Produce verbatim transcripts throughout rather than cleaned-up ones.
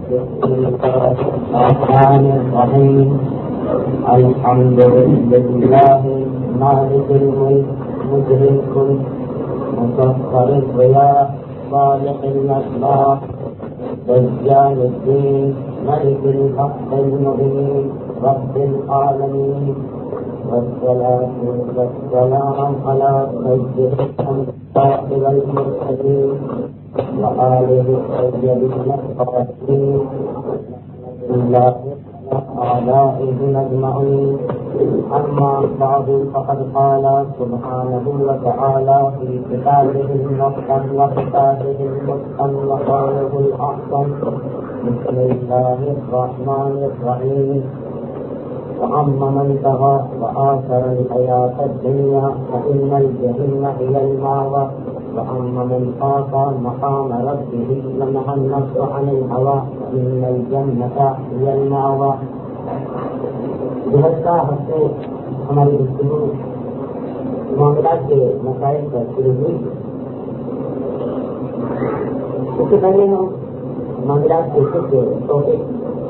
بسم الله الرحمن الرحيم الحمد لله مالك الملك مجري الكل مسخر الرياح صالح الأسباب دجال الدين ملك الحق المبين رب العالمين والصلاة والسلام على سيد الأنبياء والمرسلين وآله الطيبين الطاهرين الله أعدائهم أجمعين. أما بعد فقد قال سبحانه وتعالى في كتابه المحكم وكتابه المتقن وقوله الأحسن بسم الله الرحمن الرحيم. وأما من طغى وآثر الحياة الدنيا فإن الجحيم هي المأوى وأما من خاف مقام ربه ونهى النفس عن الهوى فإن الجنة هي المأوى. گزشتہ ہفتے ہماری گفتگو معاملات کے مسائل پر شروع ہوئی. اس سے پہلے ہم معاملات کے کچھ ٹاپک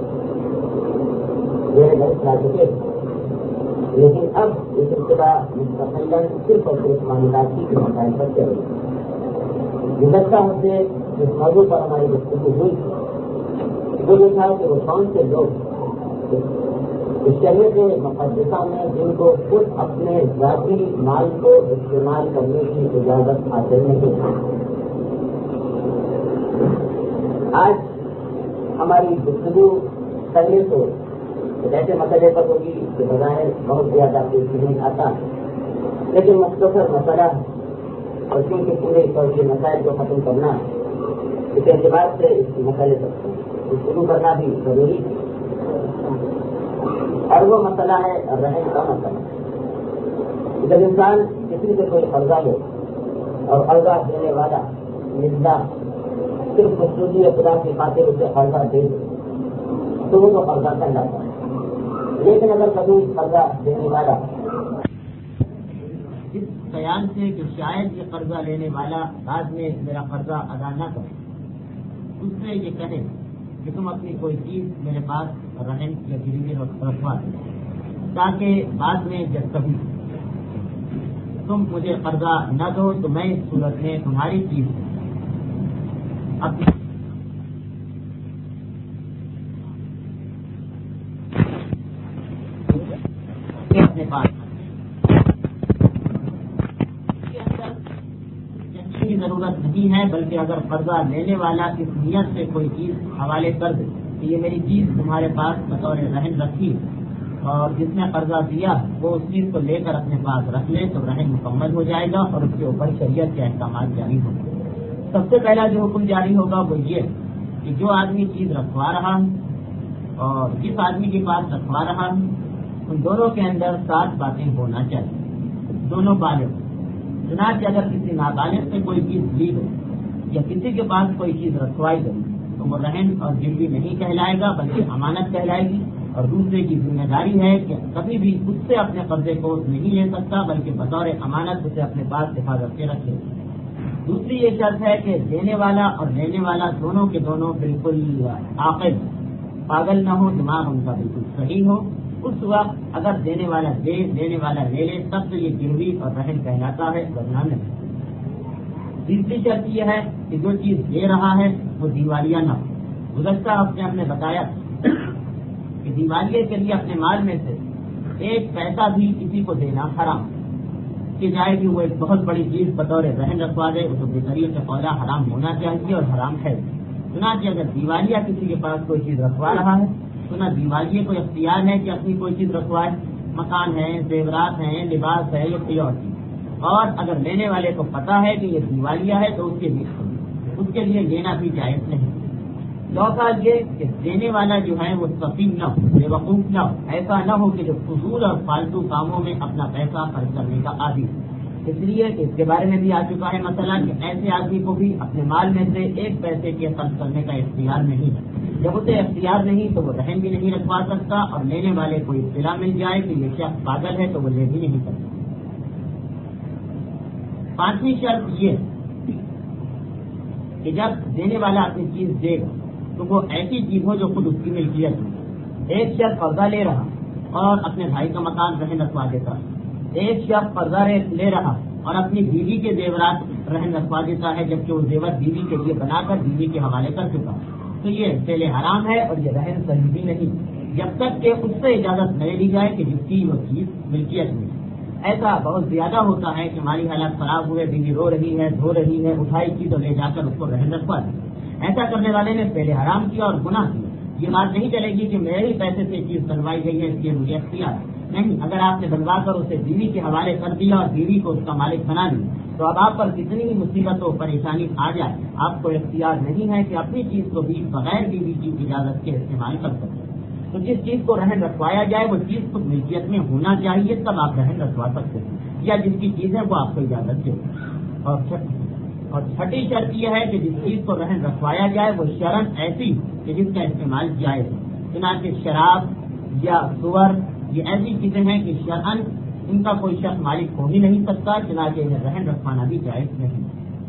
لا چکے، لیکن اب یہ سلسلہ مستقل صرف اور صرف معاملاتی کے مسائل پر چلے. گزشتہ ہفتے جس موضوع پر ہماری گفتگو ہوئی وہ یہ تھا کہ وہ کون سے لوگ شریعت مقدسہ میں جن کو خود اپنے ذاتی مال کو استعمال کرنے کی اجازت حاصل نہیں ہے. آج ہماری گفتگو پہلے تو ایسے مسئلے پر ہوگی کہ بظاہر بہت زیادہ پیش نہیں آتا، لیکن مختصر مسئلہ اور کیونکہ پورے فوجی مسائل کو ختم کرنا اس اعتبار سے اس مسئلے پر گفتگو کرنا بھی ضروری ہے. اور وہ مسئلہ ہے رحم کا مسئلہ. جب انسان کسی سے کوئی قرضہ لے اور قرضہ دینے والا مزدہ صرف خصوصی خدا کی خاطر اسے قرضہ دے تو وہ تو قرضہ کر جاتا ہے. لیکن اگر کبھی قرضہ دینے والا اس خیال سے کہ شاید یہ قرضہ لینے والا بعد میں میرا قرضہ ادا نہ کرے، اس سے یہ کہے کہ تم اپنی کوئی چیز میرے پاس رہن یا گروی رکھوا دو تاکہ بعد میں جب کبھی تم مجھے قرضہ نہ دو تو میں اس صورت میں تمہاری چیز اپنی اپنے پاس کی ضرورت نہیں ہے، بلکہ اگر قرضہ لینے والا اس نیت سے کوئی چیز حوالے کر دے کہ یہ میری چیز تمہارے پاس بطور رہن رکھی اور جس نے قرضہ دیا وہ اس چیز کو لے کر اپنے پاس رکھ لے تو رہن مکمل ہو جائے گا اور اس کے اوپر شریعت کے احکامات جاری ہوں گے. سب سے پہلا جو حکم جاری ہوگا وہ یہ کہ جو آدمی چیز رکھوا رہا اور جس آدمی کے پاس رکھوا رہا ان دونوں کے اندر سات باتیں ہونا چاہیے. دونوں بالغ، چنانچہ اگر کسی نابالغ سے کوئی چیز لی گئی یا کسی کے پاس کوئی چیز رکھوائی گئی تو وہ رہن اور گروی نہیں کہلائے گا بلکہ امانت کہلائے گی. اور دوسرے کی ذمہ داری ہے کہ کبھی بھی اس سے اپنے قبضے کو نہیں لے سکتا بلکہ بطور امانت اسے اپنے پاس حفاظت کے رکھے. دوسری یہ شرط ہے کہ دینے والا اور لینے والا دونوں کے دونوں بالکل عاقل، پاگل نہ ہو، دماغ ان کا بالکل صحیح ہو. اس وقت اگر دینے والا دے دینے والا لے لے تب تو یہ گروی اور رہن کہلاتا ہے، ورنہ نہیں. تیسری شرط یہ ہے کہ جو چیز دے رہا ہے وہ دیوالیہ نہ ہو. گزشتہ ہفتے ہم نے بتایا کہ دیوالیے کے لیے اپنے مال میں سے ایک پیسہ بھی کسی کو دینا حرام کہ جائے کہ وہ ایک بہت بڑی چیز بطور رہن رکھوا دے وہ تو بطریق سے قولا حرام ہونا چاہیے اور حرام ہے. چنانچہ اگر دیوالیہ کسی کے پاس کوئی چیز رکھوا رہا ہے تو نہ دیوالیے کو اختیار ہے کہ اپنی کوئی چیز رکھوائے، مکان ہے، زیورات ہیں، لباس ہے یا کوئی اور چیز. اور اگر لینے والے کو پتا ہے کہ یہ دیوالیہ ہے تو اس کے لیے اس کے لیے لینا بھی جائز نہیں. چوتھا یہ کہ دینے والا جو ہے وہ سفید نہ ہو، بے وقوف نہ ہو، ایسا نہ ہو کہ جو فضول اور فالتو کاموں میں اپنا پیسہ خرچ کرنے کا عادی ہو. اس لیے اس کے بارے میں بھی آ چکا ہے مسئلہ کہ ایسے آدمی کو بھی اپنے مال میں سے ایک پیسے کے خرچ کرنے کا اختیار نہیں ہے. جب اسے اختیار نہیں تو وہ رہن بھی نہیں رکھوا سکتا اور لینے والے کو اطلاع مل جائے کہ یہ شخص پاگل ہے تو وہ لے بھی نہیں سکتا. پانچویں شرط یہ کہ جب دینے والا اپنی چیز دے گا تو وہ ایسی چیز ہو جو خود اس کی ملکیت ہو۔ ایک شخص قرضہ لے رہا اور اپنے بھائی کا مکان رہن رکھوا دیتا، ایک شخص قرضہ لے رہا اور اپنی بیوی کے زیورات رہن رکھوا دیتا ہے، جبکہ وہ زیور بیوی کے لیے بنا کر بیوی کے حوالے کر چکا، تو یہ فعل حرام ہے اور یہ رہن صحیح بھی نہیں، جب تک کہ اس سے اجازت نہیں لی جائے کہ جس کی وہ چیز ملکیت میں۔ ایسا بہت زیادہ ہوتا ہے کہ ہماری حالات خراب ہوئے، بیوی رو رہی ہے، دھو رہی ہے، اٹھائی کی تو لے جا کر اس کو رہن رکھوا دی۔ ایسا کرنے والے نے فعل حرام کیا اور گناہ کیا۔ یہ بات نہیں چلے گی کہ میرے ہی پیسے سے چیز بنوائی گئی ہے اس لیے مجھے اختیار نہیں، اگر آپ نے بنوا کر اسے بیوی کے حوالے کر دیا اور بیوی کو اس کا مالک بنا لیا تو اب آپ پر کتنی ہی مصیبت و پریشانی آ جائے، آپ کو اختیار نہیں ہے کہ اپنی چیز کو بھی بغیر بیوی کی اجازت کے استعمال کر سکتے۔ تو جس چیز کو رہن رکھوایا جائے وہ چیز خود ملکیت میں ہونا چاہیے، تب آپ رہن رکھوا سکتے ہیں، یا جس کی چیز ہے وہ آپ کو اجازت دے۔ اور اور چھٹی شرط یہ ہے کہ جس چیز کو رہن رکھوایا جائے وہ شرعاً ایسی کہ جس کا استعمال جائز ہے، چنانچہ شراب یا سور یہ ایسی چیزیں ہیں کہ شرعاً ان کا کوئی شخص مالک ہو ہی نہیں سکتا، چنانچہ انہیں رہن رکھوانا بھی جائز نہیں۔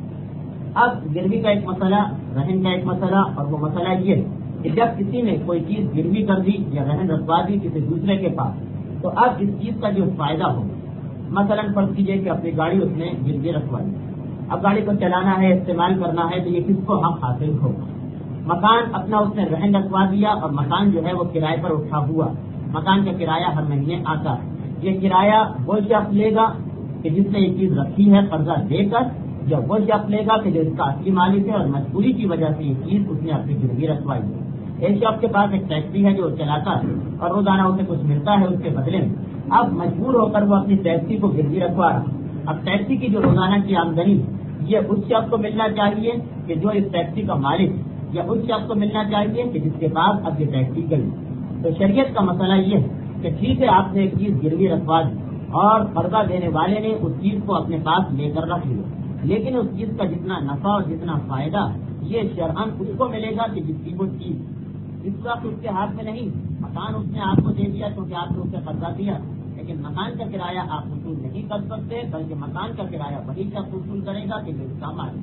اب گروی کا ایک مسئلہ، رہن کا ایک مسئلہ، اور وہ مسئلہ یہ کہ جب کسی نے کوئی چیز گروی کر دی یا رہن رکھوا دی کسی دوسرے کے پاس، تو اب اس چیز کا جو فائدہ ہو، مثلاً فرض کیجیے کہ اپنی گاڑی اس نے گروی رکھوا دی، اب گاڑی کو چلانا ہے، استعمال کرنا ہے، تو یہ کس کو حق حاصل ہوگا؟ مکان اپنا اس نے رہن رکھوا دیا اور مکان جو ہے وہ کرائے پر اٹھا ہوا، مکان کا کرایہ ہر مہینے آتا ہے، یہ کرایہ وہ شخص لے گا کہ جس نے یہ چیز رکھی ہے قرضہ دے کر، یا وہ شخص لے گا کہ جو اس کا اصلی مالک ہے اور مجبوری کی وجہ سے یہ چیز اس نے اپنی گروی رکھوائی ہے۔ ایک شخص کے پاس ایک ٹیکسی ہے جو وہ چلاتا ہے اور روزانہ اسے کچھ ملتا ہے اس کے بدلے میں، اب مجبور ہو کر وہ اپنی ٹیکسی کو گروی رکھوا رہا، اب ٹیکسی کی جو روزانہ کی آمدنی یہ اس شخص کو ملنا چاہیے کہ جو اس ٹیکسی کا مالک، یا اس شخص کو ملنا چاہیے کہ جس کے پاس اب یہ ٹیکسی گئی۔ تو شریعت کا مسئلہ یہ ہے کہ ٹھیک ہے آپ نے ایک چیز گروی رکھوا دی اور قرضہ دینے والے نے اس چیز کو اپنے پاس لے کر رکھ لیا، لیکن اس چیز کا جتنا نفع اور جتنا فائدہ یہ شرعاً اس کو ملے گا کہ جس کی وہ چیز اس وقت اس کے ہاتھ میں نہیں۔ مکان اس نے آپ کو دے دیا کیونکہ آپ نے اسے قرضہ دیا، لیکن مکان کا کرایہ آپ وصول نہیں کر سکتے، بلکہ مکان کا کرایہ وہی شخص وصول کرے گا کہ جو اس کا مالک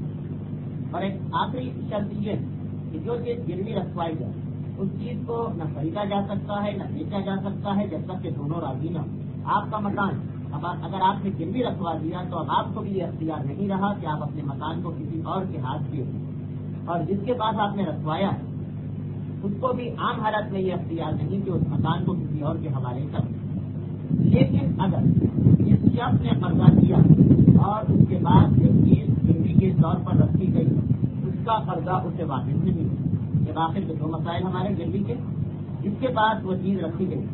ہے۔ اور ایک آخری شرط یہ کہ جو چیز گروی رکھوائی جائے اس چیز کو نہ خریدا جا سکتا ہے نہ بیچا جا سکتا ہے جب تک کہ دونوں راضی نہ ہو۔ آپ کا مکان اب اگر آپ نے گروی رکھوا دیا تو اب آپ کو بھی یہ اختیار نہیں رہا کہ آپ اپنے مکان کو کسی اور کے ہاتھ دے دیں، اور جس کے پاس آپ نے رکھوایا اس کو بھی عام حالت میں یہ اختیار نہیں کہ اس مکان کو کسی اور کے حوالے کر دیں۔ لیکن اگر جس شخص نے قرضہ دیا اور اس کے بعد ایک چیز گروی کے طور پر رکھی گئی اس کا قرضہ اسے واپس نہیں ہے، جب آخر کے دو مسائل ہمارے گروی کے، اس کے بعد وہ چیز رکھی گئی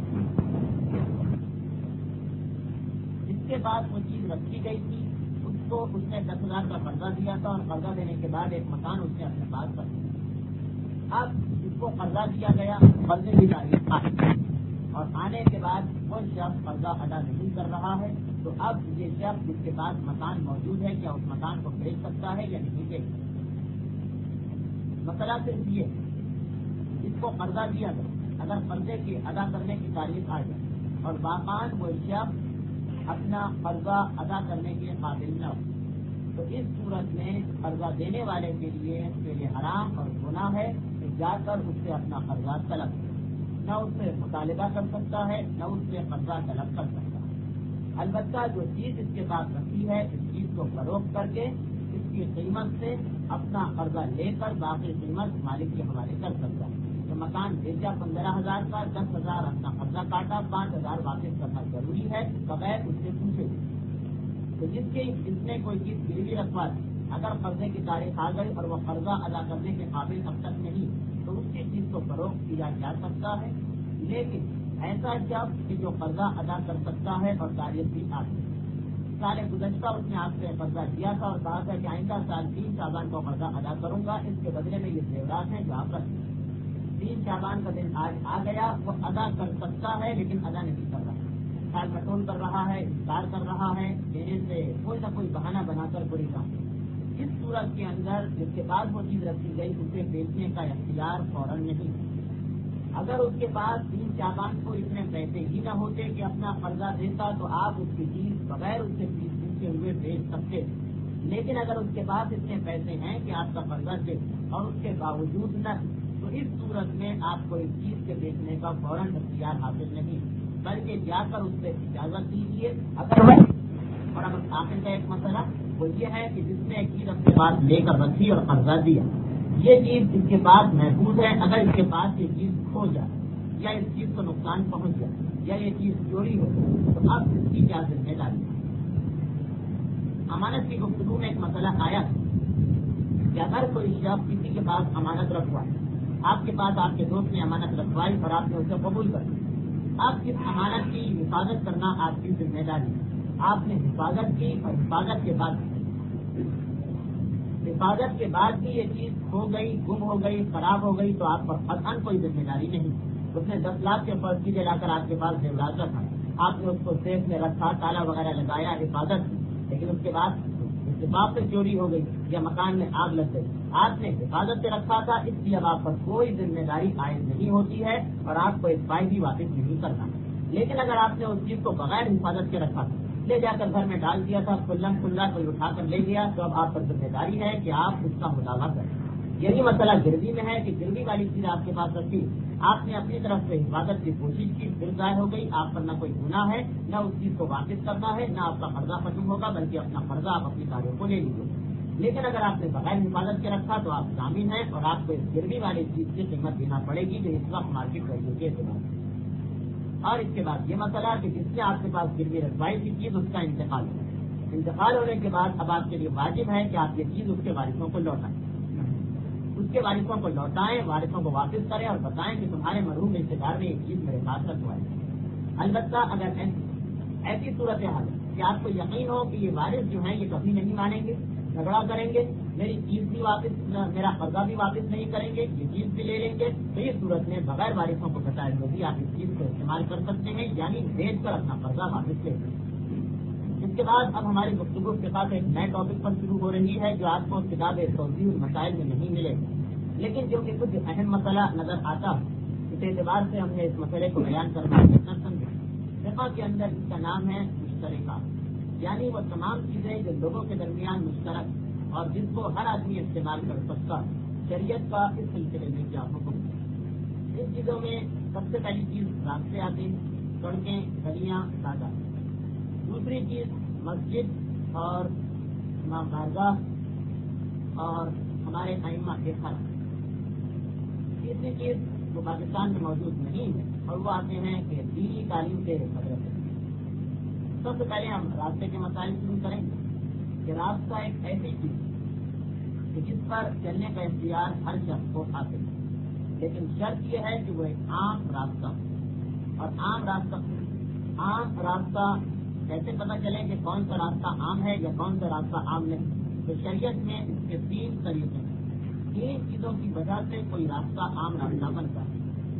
اس کے بعد وہ چیز رکھی گئی تھی اس کو اس نے دس ہزار کا قرضہ دیا تھا اور قرضہ دینے کے بعد ایک مکان اس نے اپنے پاس کر دیا۔ اب اس کو قرضہ دیا گیا، قرضے کی تاریخ آئی اور آنے کے بعد وہ شخص قرضہ ادا نہیں کر رہا ہے، تو اب یہ شخص جس کے پاس مکان موجود ہے کیا اس مکان کو بیچ سکتا ہے یا نہیں بیچ سکتا؟ مسئلہ صرف یہ اس کو قرضہ دیا گیا، اگر قرضے کی ادا کرنے کی تاریخ آ جائے اور باقاعد وہ شخص اپنا قرضہ ادا کرنے کے قابل نہ ہو، تو اس صورت میں قرضہ دینے والے کے لیے فعل حرام اور گناہ ہے کہ جا کر اس سے اپنا قرضہ طلب، نہ اس سے مطالبہ کر سکتا ہے نہ اس سے قرضہ طلب کر سکتا ہے۔ البتہ جو چیز اس کے پاس رکھی ہے اس چیز کو فروخت کر کے اس کی قیمت سے اپنا قرضہ لے کر باقی قیمت مالک کے حوالے کر سکتا ہے۔ تو مکان بیچا پندرہ ہزار کا، دس ہزار اپنا قرضہ کاٹا، پانچ ہزار واپس کرنا ضروری ہے بغیر اس سے پوچھے۔ تو جس کے جس نے کوئی چیز گروی رکھوا دی، اگر قرضے کی تاریخ آ گئی اور وہ قرضہ ادا کرنے کے قابل اب تک نہیں تو اس کی چیز کو فروخت کیا جا سکتا ہے، لیکن ایسا شخص کہ جو قرضہ ادا کر سکتا ہے اور تاریخ بھی آ گئی، سال گزشتہ اس نے آپ سے قرضہ دیا تھا اور کہا تھا کہ آئندہ سال تین شعبان کو قرضہ ادا کروں گا، اس کے بدلے میں یہ زیورات ہیں جو آپ رکھیں۔ تین شعبان کا دن آج آ گیا، وہ ادا کر سکتا ہے لیکن ادا نہیں کر رہا، سال مٹول کر رہا ہے، انکار کر رہا ہے، دینے سے کوئی نہ کوئی بہانہ بنا کر بری کام۔ اس صورت کے اندر جس کے بعد وہ چیز رکھی گئی اسے بیچنے کا اختیار فوراً نہیں۔ اگر اس کے پاس تین شعبان کو اتنے پیسے ہی نہ ہوتے کہ اپنا قرضہ دیتا تو آپ اس کی چیز بغیر اس سے پوچھے ہوئے بیچ سکتے، لیکن اگر اس کے پاس اتنے پیسے ہیں کہ آپ کا قرضہ دے اور اس کے باوجود نہ، تو اس صورت میں آپ کو اس چیز کے بیچنے کا فوراً اختیار حاصل نہیں، بلکہ جا کر اس سے اجازت دیجیے۔ اگر وہ اور اب آخر کا ایک مسئلہ وہ یہ ہے کہ جس نے ایک چیز اپنے پاس لے کر رکھی اور قرضہ دیا، یہ چیز اس کے پاس محفوظ ہے، اگر اس کے پاس یہ چیز کھو جائے یا اس چیز کو نقصان پہنچ جائے یا یہ چیز چوری ہو تو اب اس کی کیا ذمہ داری ہے؟ امانت کی گفتگو میں ایک مسئلہ آیا کہ اگر کوئی شخص کسی کے پاس امانت رکھوائے، آپ کے پاس آپ کے دوست نے امانت رکھوائی اور آپ نے اسے قبول کر دیا، اب اس امانت کی حفاظت کرنا آپ کی ذمہ داری ہے۔ آپ نے حفاظت کی اور حفاظت کے بعد حفاظت کے بعد بھی یہ چیز کھو گئی، گم ہو گئی، خراب ہو گئی تو آپ پر قطعاً کوئی ذمہ داری نہیں۔ اس نے دس لاکھ کے فرض کی لا کر آپ کے پاس زیورات رکھا، آپ نے اس کو سیف میں رکھا، تالا وغیرہ لگایا، حفاظت کی، لیکن اس کے بعد اتفاق سے چوری ہو گئی یا مکان میں آگ لگ گئی، آپ نے حفاظت سے رکھا تھا، اس لیے اب آپ پر کوئی ذمہ داری عائد نہیں ہوتی ہے اور آپ کو ایک پائی بھی واپس نہیں کرنا۔ لیکن اگر آپ نے اس چیز کو بغیر حفاظت کے رکھا تھا، لے جا کر گھر میں ڈال دیا تھا، کھلم کھلا کوئی اٹھا کر لے گیا، تو اب آپ پر ذمہ داری ہے کہ آپ اس کا مطالبہ کریں۔ یہی مسئلہ گروی میں ہے کہ گروی والی چیز آپ کے پاس رکھی، آپ نے اپنی طرف سے حفاظت کی کوشش کی، پھر ضائع ہو گئی، آپ پر نہ کوئی گناہ ہے، نہ اس چیز کو واپس کرنا ہے، نہ آپ کا قرضہ ختم ہوگا، بلکہ اپنا قرضہ آپ اپنی کاروں کو لے لیجیے۔ لیکن اگر آپ نے بغیر حفاظت کے رکھا تو آپ ضامن ہیں اور آپ کو اس گروی والی چیز کی قیمت دینا پڑے گی جو اس وقت مارکیٹ ویلیو کے اعتبار سے۔ اور اس کے بعد یہ مسئلہ کہ جس نے آپ کے پاس گروی رکھوائی کی چیز، اس کا انتقال ہو انتقال ہونے کے بعد اب آپ کے لیے واجب ہے کہ آپ یہ چیز اس کے وارثوں کو لوٹائیں، اس کے وارثوں کو لوٹائیں، وارثوں کو واپس کریں اور بتائیں کہ تمہارے مرحوم رشتے دار نے یہ چیز میرے پاس رکھوائی۔ البتہ اگر ایسی صورت حال ہے کہ آپ کو یقین ہو کہ یہ وارث جو ہیں یہ کبھی نہیں مانیں گے، جھگڑا کریں گے، میری چیز بھی واپس، میرا قرضہ بھی واپس نہیں کریں گے، یہ چیز بھی لے لیں گے، تو اس صورت میں بغیر وارثوں کو بتائے ہوئے بھی آپ اس چیز کو استعمال کر سکتے ہیں، یعنی بیچ کر اپنا قرضہ واپس لے سکتے ہیں۔ اس کے بعد اب ہماری گفتگو کے ساتھ ایک نئے ٹاپک پر شروع ہو رہی ہے جو آپ کو کتاب توضیح المسائل میں نہیں ملے، لیکن جو کہ کچھ اہم مسئلہ نظر آتا، اس اعتبار سے ہم نے اس مسئلے کو بیان کرنا سمجھا۔ فقہ کے اندر اس کا نام ہے مشترکہ، یعنی وہ تمام چیزیں جو لوگوں کے درمیان مشترک اور جس کو ہر آدمی استعمال کر سکتا، شریعت کا اس سلسلے میں کیا حکم ہے۔ ان چیزوں میں سب سے پہلی چیز راستے آتے ہیں، سڑکیں، گلیاں، سادہ۔ دوسری چیز مسجد اور امام بارگاہ اور ہمارے ائمہ کے خط۔ تیسری چیز وہ پاکستان میں موجود نہیں ہے اور وہ آتے ہیں کہ دینی تعلیم کے مدرسے۔ سب سے پہلے ہم راستے کے مسائل شروع کریں گے کہ راستہ ایک ایسی چیز کہ جس پر چلنے کا اختیار ہر شخص کو حاصل ہے، لیکن شرط یہ ہے کہ وہ ایک عام راستہ ہو۔ اور عام راستہ عام راستہ کیسے پتہ چلے کہ کون سا راستہ عام ہے یا کون سا راستہ عام نہیں؟ تو شریعت میں اس کے تین طریقے ہیں، تین چیزوں کی وجہ سے کوئی راستہ عام راستہ بنتا ہے۔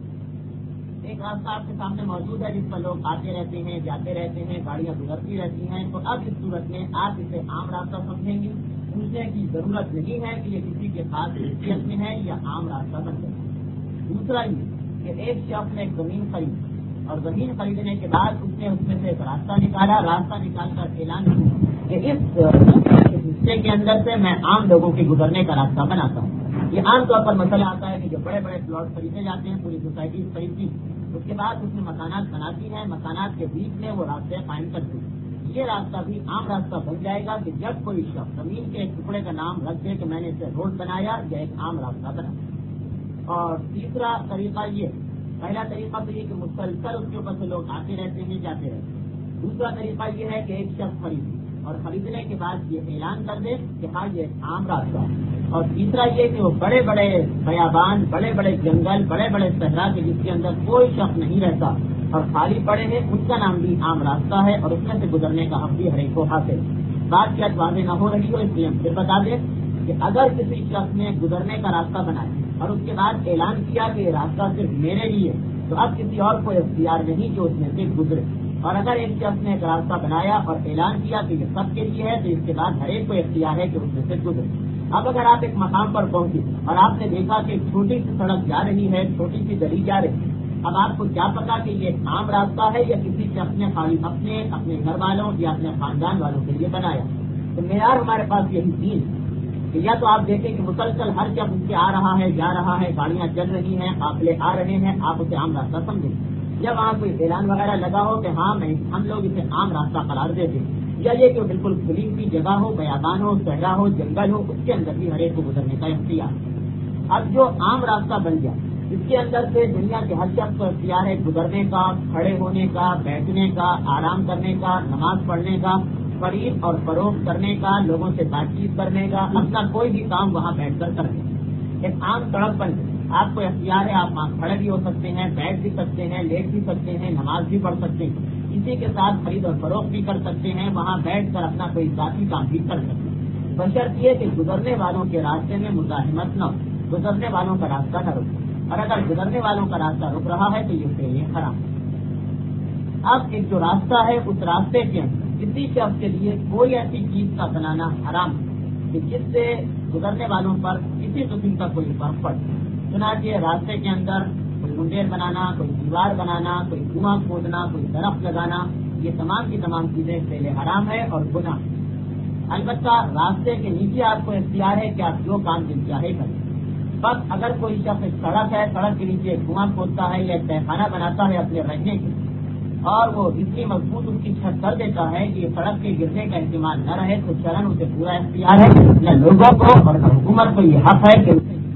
ایک راستہ آپ کے سامنے موجود ہے جس پر لوگ آتے رہتے ہیں، جاتے رہتے ہیں، گاڑیاں گزرتی رہتی ہیں، تو اب اس صورت میں آپ اسے عام راستہ سمجھیں گے، پوچھنے کی ضرورت نہیں ہے کہ یہ کسی کے خاص حیثیت میں ہے یا عام راستہ بن جائے۔ دوسرا یہ کہ ایک شخص نے ایک زمین خریدی اور زمین خریدنے کے بعد اس نے اس میں سے ایک راستہ نکالا، راستہ نکال کر اعلان کیا کہ اس حصے کے اندر سے میں عام لوگوں کے گزرنے کا راستہ بناتا ہوں۔ یہ عام طور پر مسئلہ آتا ہے کہ جو بڑے بڑے پلاٹ خریدے جاتے ہیں، پوری سوسائٹیز خریدتی، اس کے بعد اس میں مکانات بناتی ہیں، مکانات کے بیچ میں وہ راستے قائم کرتی ہیں۔ یہ راستہ بھی عام راستہ بن جائے گا کہ جب کوئی شخص زمین کے ایک ٹکڑے کا نام رکھ دے کہ میں نے اسے روڈ بنایا یا ایک عام راستہ بنا۔ اور تیسرا طریقہ یہ، پہلا طریقہ تو یہ کہ مسلسل اس کے اوپر سے لوگ آتے رہتے ہیں، جاتے رہتے ہیں۔ دوسرا طریقہ یہ ہے کہ ایک شخص خریدے اور خریدنے کے بعد یہ اعلان کر دے کہ ہاں یہ ایک عام راستہ ہے۔ اور تیسرا یہ کہ وہ بڑے بڑے بیابان، بڑے بڑے جنگل، بڑے بڑے صحرا کے جس کے اندر کوئی شخص نہیں رہتا اور خالی پڑے ہیں، ان کا نام بھی عام راستہ ہے اور اس میں سے گزرنے کا حق بھی ہر ایک کو حاصل۔ بات کیا واضح نہ ہو رہی ہو اس لیے ہم پھر بتا دیں کہ اگر کسی شخص نے گزرنے کا راستہ بنایا اور اس کے بعد اعلان کیا کہ یہ راستہ صرف میرے لیے، تو اب کسی اور کو اختیار نہیں کہ اس میں سے گزرے۔ اور اگر ایک شخص نے ایک راستہ بنایا اور اعلان کیا کہ یہ سب کے لیے ہے، تو اس کے بعد ہر ایک کو اختیار ہے کہ اس میں سے گزرے۔ اب اگر آپ ایک مقام پر پہنچے اور آپ نے دیکھا کہ ایک چھوٹی سی سڑک جا رہی ہے، چھوٹی سی گلی جا رہی ہے، اب آپ کو کیا پتا کہ یہ ایک عام راستہ ہے یا کسی شخص نے خالی اپنے اپنے گھر والوں یا اپنے خاندان والوں کے لیے بنایا؟ تو معیار ہمارے پاس یہی تین کہ یا تو آپ دیکھیں کہ مسلسل ہر جب اس سے آ رہا ہے جا رہا ہے، گاڑیاں چل رہی ہیں، قافلے آ رہے ہیں، آپ اسے عام راستہ سمجھیں. جب وہاں کوئی اعلان وغیرہ لگا ہو کہ ہاں میں ہم لوگ اسے عام راستہ قرار دیتے ہیں، یا یہ کہ بالکل کھلی ہوئی جگہ ہو، بیابان ہو، صحرا ہو، جنگل ہو، اس کے اندر بھی ہر ایک کو گزرنے کا اختیار. اب جو عام راستہ بن گیا اس کے اندر سے دنیا کے ہر شخص کو اختیار ہے گزرنے کا، کھڑے ہونے کا، بیٹھنے کا، آرام کرنے کا، نماز پڑھنے کا، خرید اور فروخت کرنے کا، لوگوں سے بات چیت کرنے کا، اپنا کوئی بھی کام وہاں بیٹھ کر کرنے کا. ایک عام سڑک پر آپ کو اختیار ہے، آپ وہاں کھڑے بھی ہو سکتے ہیں، بیٹھ بھی سکتے ہیں، لیٹ بھی سکتے ہیں، نماز بھی پڑھ سکتے ہیں، اسی کے ساتھ خرید اور فروخت بھی کر سکتے ہیں، وہاں بیٹھ کر اپنا کوئی ذاتی کام بھی کر سکتے ہیں، بشرط یہ کہ گزرنے والوں کے راستے میں مزاحمت نہ ہو، گزرنے والوں کا راستہ نہ رکے، اور اگر گزرنے والوں کا راستہ رک رہا ہے تو یہ اس کے لیے حرام. اب ایک جو راستہ ہے اس راستے کے اندر کسی شخص کے لیے کوئی ایسی چیز کا بنانا حرام کہ جس سے گزرنے والوں پر کسی قسم کا کوئی فرق پڑے. چنانچہ راستے کے اندر کوئی منڈیر بنانا، کوئی دیوار بنانا، کوئی کنواں کھودنا، کوئی درخت لگانا، یہ تمام کی تمام چیزیں پہلے حرام ہے اور گناہ. البتہ راستے کے نیچے آپ کو اختیار ہے کہ آپ جو کام دل چاہے کریں. بس اگر کوئی شخص سڑک ہے، سڑک کے نیچے کنواں کھودتا ہے یا تہخانہ بناتا ہے اپنے رہنے کے، اور وہ اتنی مضبوط اس کی چھت کر دیتا ہے کہ سڑک کے گرنے کا احتمال نہ رہے، تو چلن اسے پورا اختیار ہے. نہ لوگوں کو اور حکومت کو یہ حق ہے کہ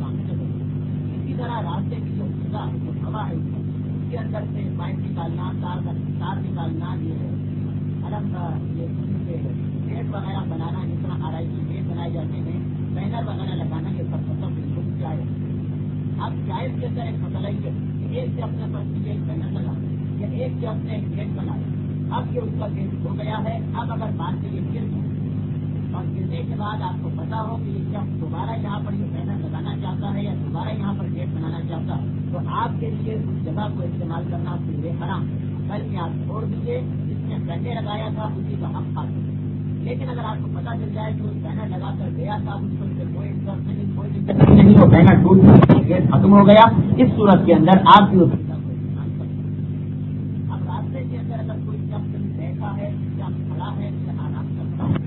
اسی طرح راستے کی جو فضا ہے، جو ہوا ہے، اس کے اندر سے پائپ نکالنا، تار تار نکالنا، یہ الگ گیٹ وغیرہ بنانا، جس طرح آرائشی گیٹ بنائے جاتے ہیں، بینر وغیرہ لگانا، یہ سب سب بالکل جائز. اب جائز کے اندر ایک مسئلہ ہی ہے، ایک سے اپنے پرچی میں ایک بینر لگا یا ایک سے اپنے ایک گیٹ بنایا، اب یہ اس کا گیٹ ہو گیا ہے. اب اگر بات سے یہ گر اور گرنے کے بعد آپ کو پتا ہو کہ یہ شخص دوبارہ یہاں پر یہ بینر لگانا چاہتا ہے یا دوبارہ یہاں پر گیٹ بنانا چاہتا ہے، تو آپ کے لیے اس جگہ کو استعمال کرنا اس کے لیے حرام. بلکہ آپ چھوڑ دیجیے، جس نے پہلے لگایا تھا اسی کا حق کھا دیجیے. لیکن اگر آپ کو پتا چل جائے کہ وہ بینر لگا کر گیا تھا، اس کو کوئی انٹرسٹ نہیں، کوئی دقت نہیں، وہ بینر ٹوٹ گیا، گیٹ ختم ہو گیا، اس صورت کے اندر آپ کی اب راستے کے اندر اگر کوئی شخص بیٹھا ہے یا کھڑا ہے یا آرام کرتا ہے،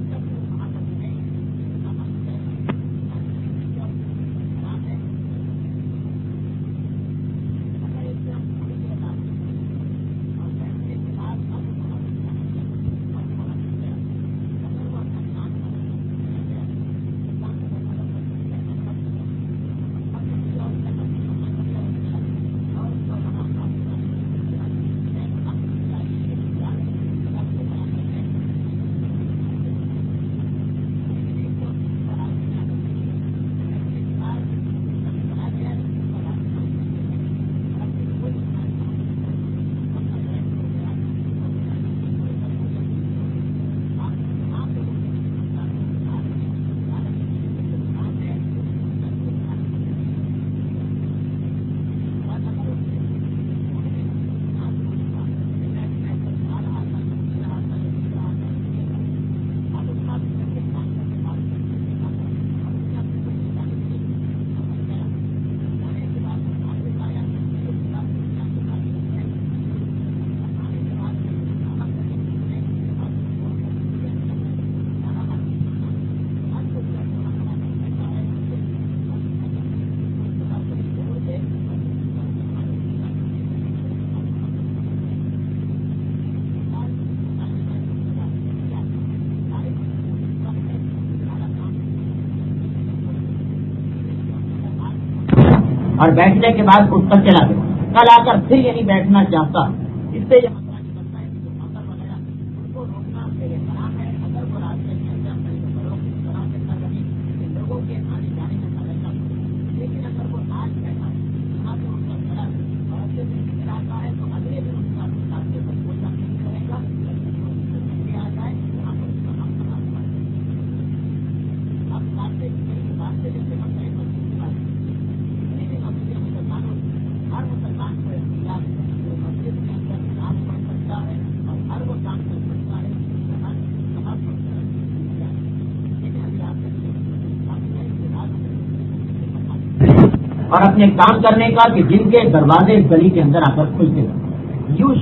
اور بیٹھنے کے بعد اس پر چلا گیا، کل آ کر پھر یہی بیٹھنا چاہتا، اس سے یہ مسئلہ نکلتا ہے کہ جو موٹر وغیرہ ان کو روکنا میرے حرام ہے. اگر وہ راستے کے اندر اس طرح سے کر رہی کہ لوگوں کے آنے جانے میں خطرہ نہ ہو، لیکن اگر وہ آج بیٹھا یہاں سے ان کا چلا اور اگلے دن نکل آتا ہے تو اگلے دن ان کا راستے پر کوئی نہ نہیں رہے گا، آ جائے وہاں پر اس کا ہم خراب ہوا. اب راستے کی راستے جیسے مسئلے پر ہر مسلمان کو اختیار ہے جو مسجد کے اندر نماز پڑھ سکتا ہے اور ہر وہ کام کر سکتا ہے اور اپنے کام کرنے کا کہ جن کے دروازے گلی کے اندر آ کر کھلتے ہیں. یوں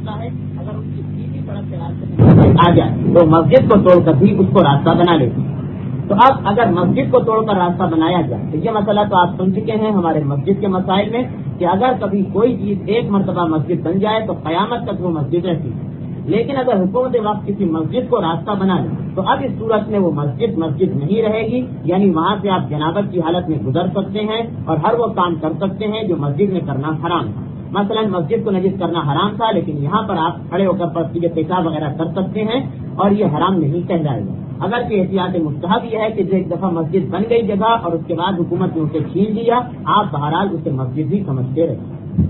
کرتا ہے اگر اس کی سیدھی سڑک کے راستے میں آ جائے تو مسجد کو توڑ کر بھی اس کو راستہ بنا لیتے. تو اب اگر مسجد کو توڑ کر راستہ بنایا جائے تو یہ مسئلہ تو آپ سن چکے ہیں ہمارے مسجد کے مسائل میں کہ اگر کبھی کوئی چیز ایک مرتبہ مسجد بن جائے تو قیامت تک وہ مسجد رہتی ہے. لیکن اگر حکومت وقت کسی مسجد کو راستہ بنا لے تو اب اس صورت میں وہ مسجد مسجد نہیں رہے گی. یعنی وہاں سے آپ جنابت کی حالت میں گزر سکتے ہیں اور ہر وہ کام کر سکتے ہیں جو مسجد میں کرنا حرام تھا. مثلا مسجد کو نجس کرنا حرام تھا لیکن یہاں پر آپ کھڑے ہو کر پرسی پیشاب وغیرہ کر سکتے ہیں اور یہ حرام نہیں کہلائے گا. اگر کہ احتیاط مستحب یہ ہے کہ جو ایک دفعہ مسجد بن گئی جگہ اور اس کے بعد حکومت نے اسے چھین لیا آپ بہرحال اسے مسجد ہی سمجھتے رہے.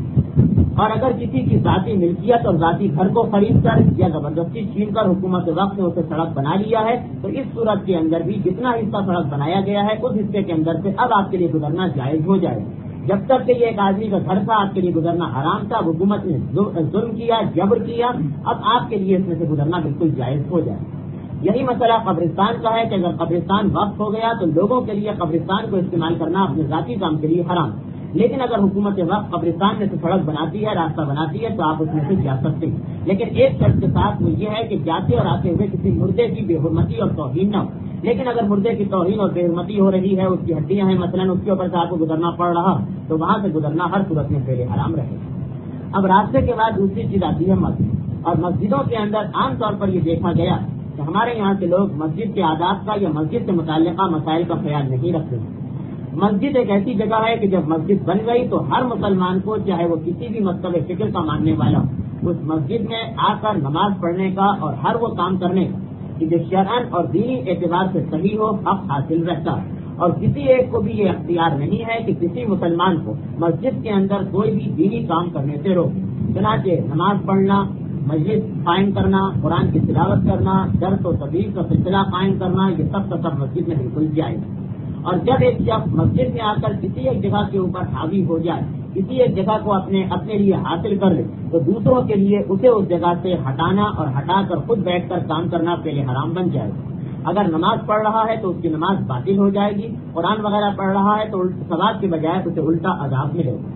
اور اگر کسی کی ذاتی ملکیت اور ذاتی گھر کو خرید کر یا زبردستی چھین کر حکومت وقت نے اسے سڑک بنا لیا ہے تو اس صورت کے اندر بھی جتنا حصہ سڑک بنایا گیا ہے اس حصے کے اندر سے اب آپ کے لیے گزرنا جائز ہو جائے. جب تک کہ یہ ایک آدمی کا گھر تھا آپ کے لیے گزرنا حرام تھا, حکومت نے ظلم کیا, جبر کیا, اب آپ کے لیے اس میں سے گزرنا بالکل جائز ہو جائے. یہی مسئلہ قبرستان کا ہے کہ اگر قبرستان وقف ہو گیا تو لوگوں کے لیے قبرستان کو استعمال کرنا اپنے ذاتی کام کے لیے حرام. لیکن اگر حکومت وقت قبرستان میں سے سڑک بناتی ہے, راستہ بناتی ہے تو آپ اس میں سے جا سکتے ہیں. لیکن ایک شرط کے ساتھ وہ یہ ہے کہ جاتے اور آتے ہوئے کسی مردے کی بے حرمتی اور توہین نہ ہو. لیکن اگر مردے کی توہین اور بے حرمتی ہو رہی ہے, اس کی ہڈیاں ہیں مثلا, اس کے اوپر سے آپ کو گزرنا پڑ رہا تو وہاں سے گزرنا ہر صورت میں پہلے حرام رہے. اب راستے کے بعد دوسری چیز آتی ہے مسجد. اور مسجدوں کے اندر عام طور پر یہ دیکھا گیا کہ ہمارے یہاں کے لوگ مسجد کے آداب کا یا مسجد سے متعلقہ مسائل کا خیال نہیں رکھتے ہیں. مسجد ایک ایسی جگہ ہے کہ جب مسجد بن گئی تو ہر مسلمان کو, چاہے وہ کسی بھی مکتب فکر کا ماننے والا ہو, اس مسجد میں آ کر نماز پڑھنے کا اور ہر وہ کام کرنے کا کہ جو شرعن اور دینی اعتبار سے صحیح ہو حق حاصل رہتا ہے. اور کسی ایک کو بھی یہ اختیار نہیں ہے کہ کسی مسلمان کو مسجد کے اندر کوئی بھی دینی کام کرنے سے روکے. چنانچہ نماز پڑھنا, مجلس قائم کرنا, قرآن کی تلاوت کرنا, درس و تدریس کا سلسلہ قائم کرنا, یہ سب کا سب مسجد میں بالکل جائز. اور جب ایک شخص مسجد میں آ کر کسی ایک جگہ کے اوپر حاوی ہو جائے, کسی ایک جگہ کو اپنے اپنے لیے حاصل کر لے, تو دوسروں کے لیے اسے اس جگہ سے ہٹانا اور ہٹا کر خود بیٹھ کر کام کرنا پہلے حرام بن جائے گا. اگر نماز پڑھ رہا ہے تو اس کی نماز باطل ہو جائے گی, قرآن وغیرہ پڑھ رہا ہے تو ثواب کے بجائے اسے الٹا عذاب ملے گا.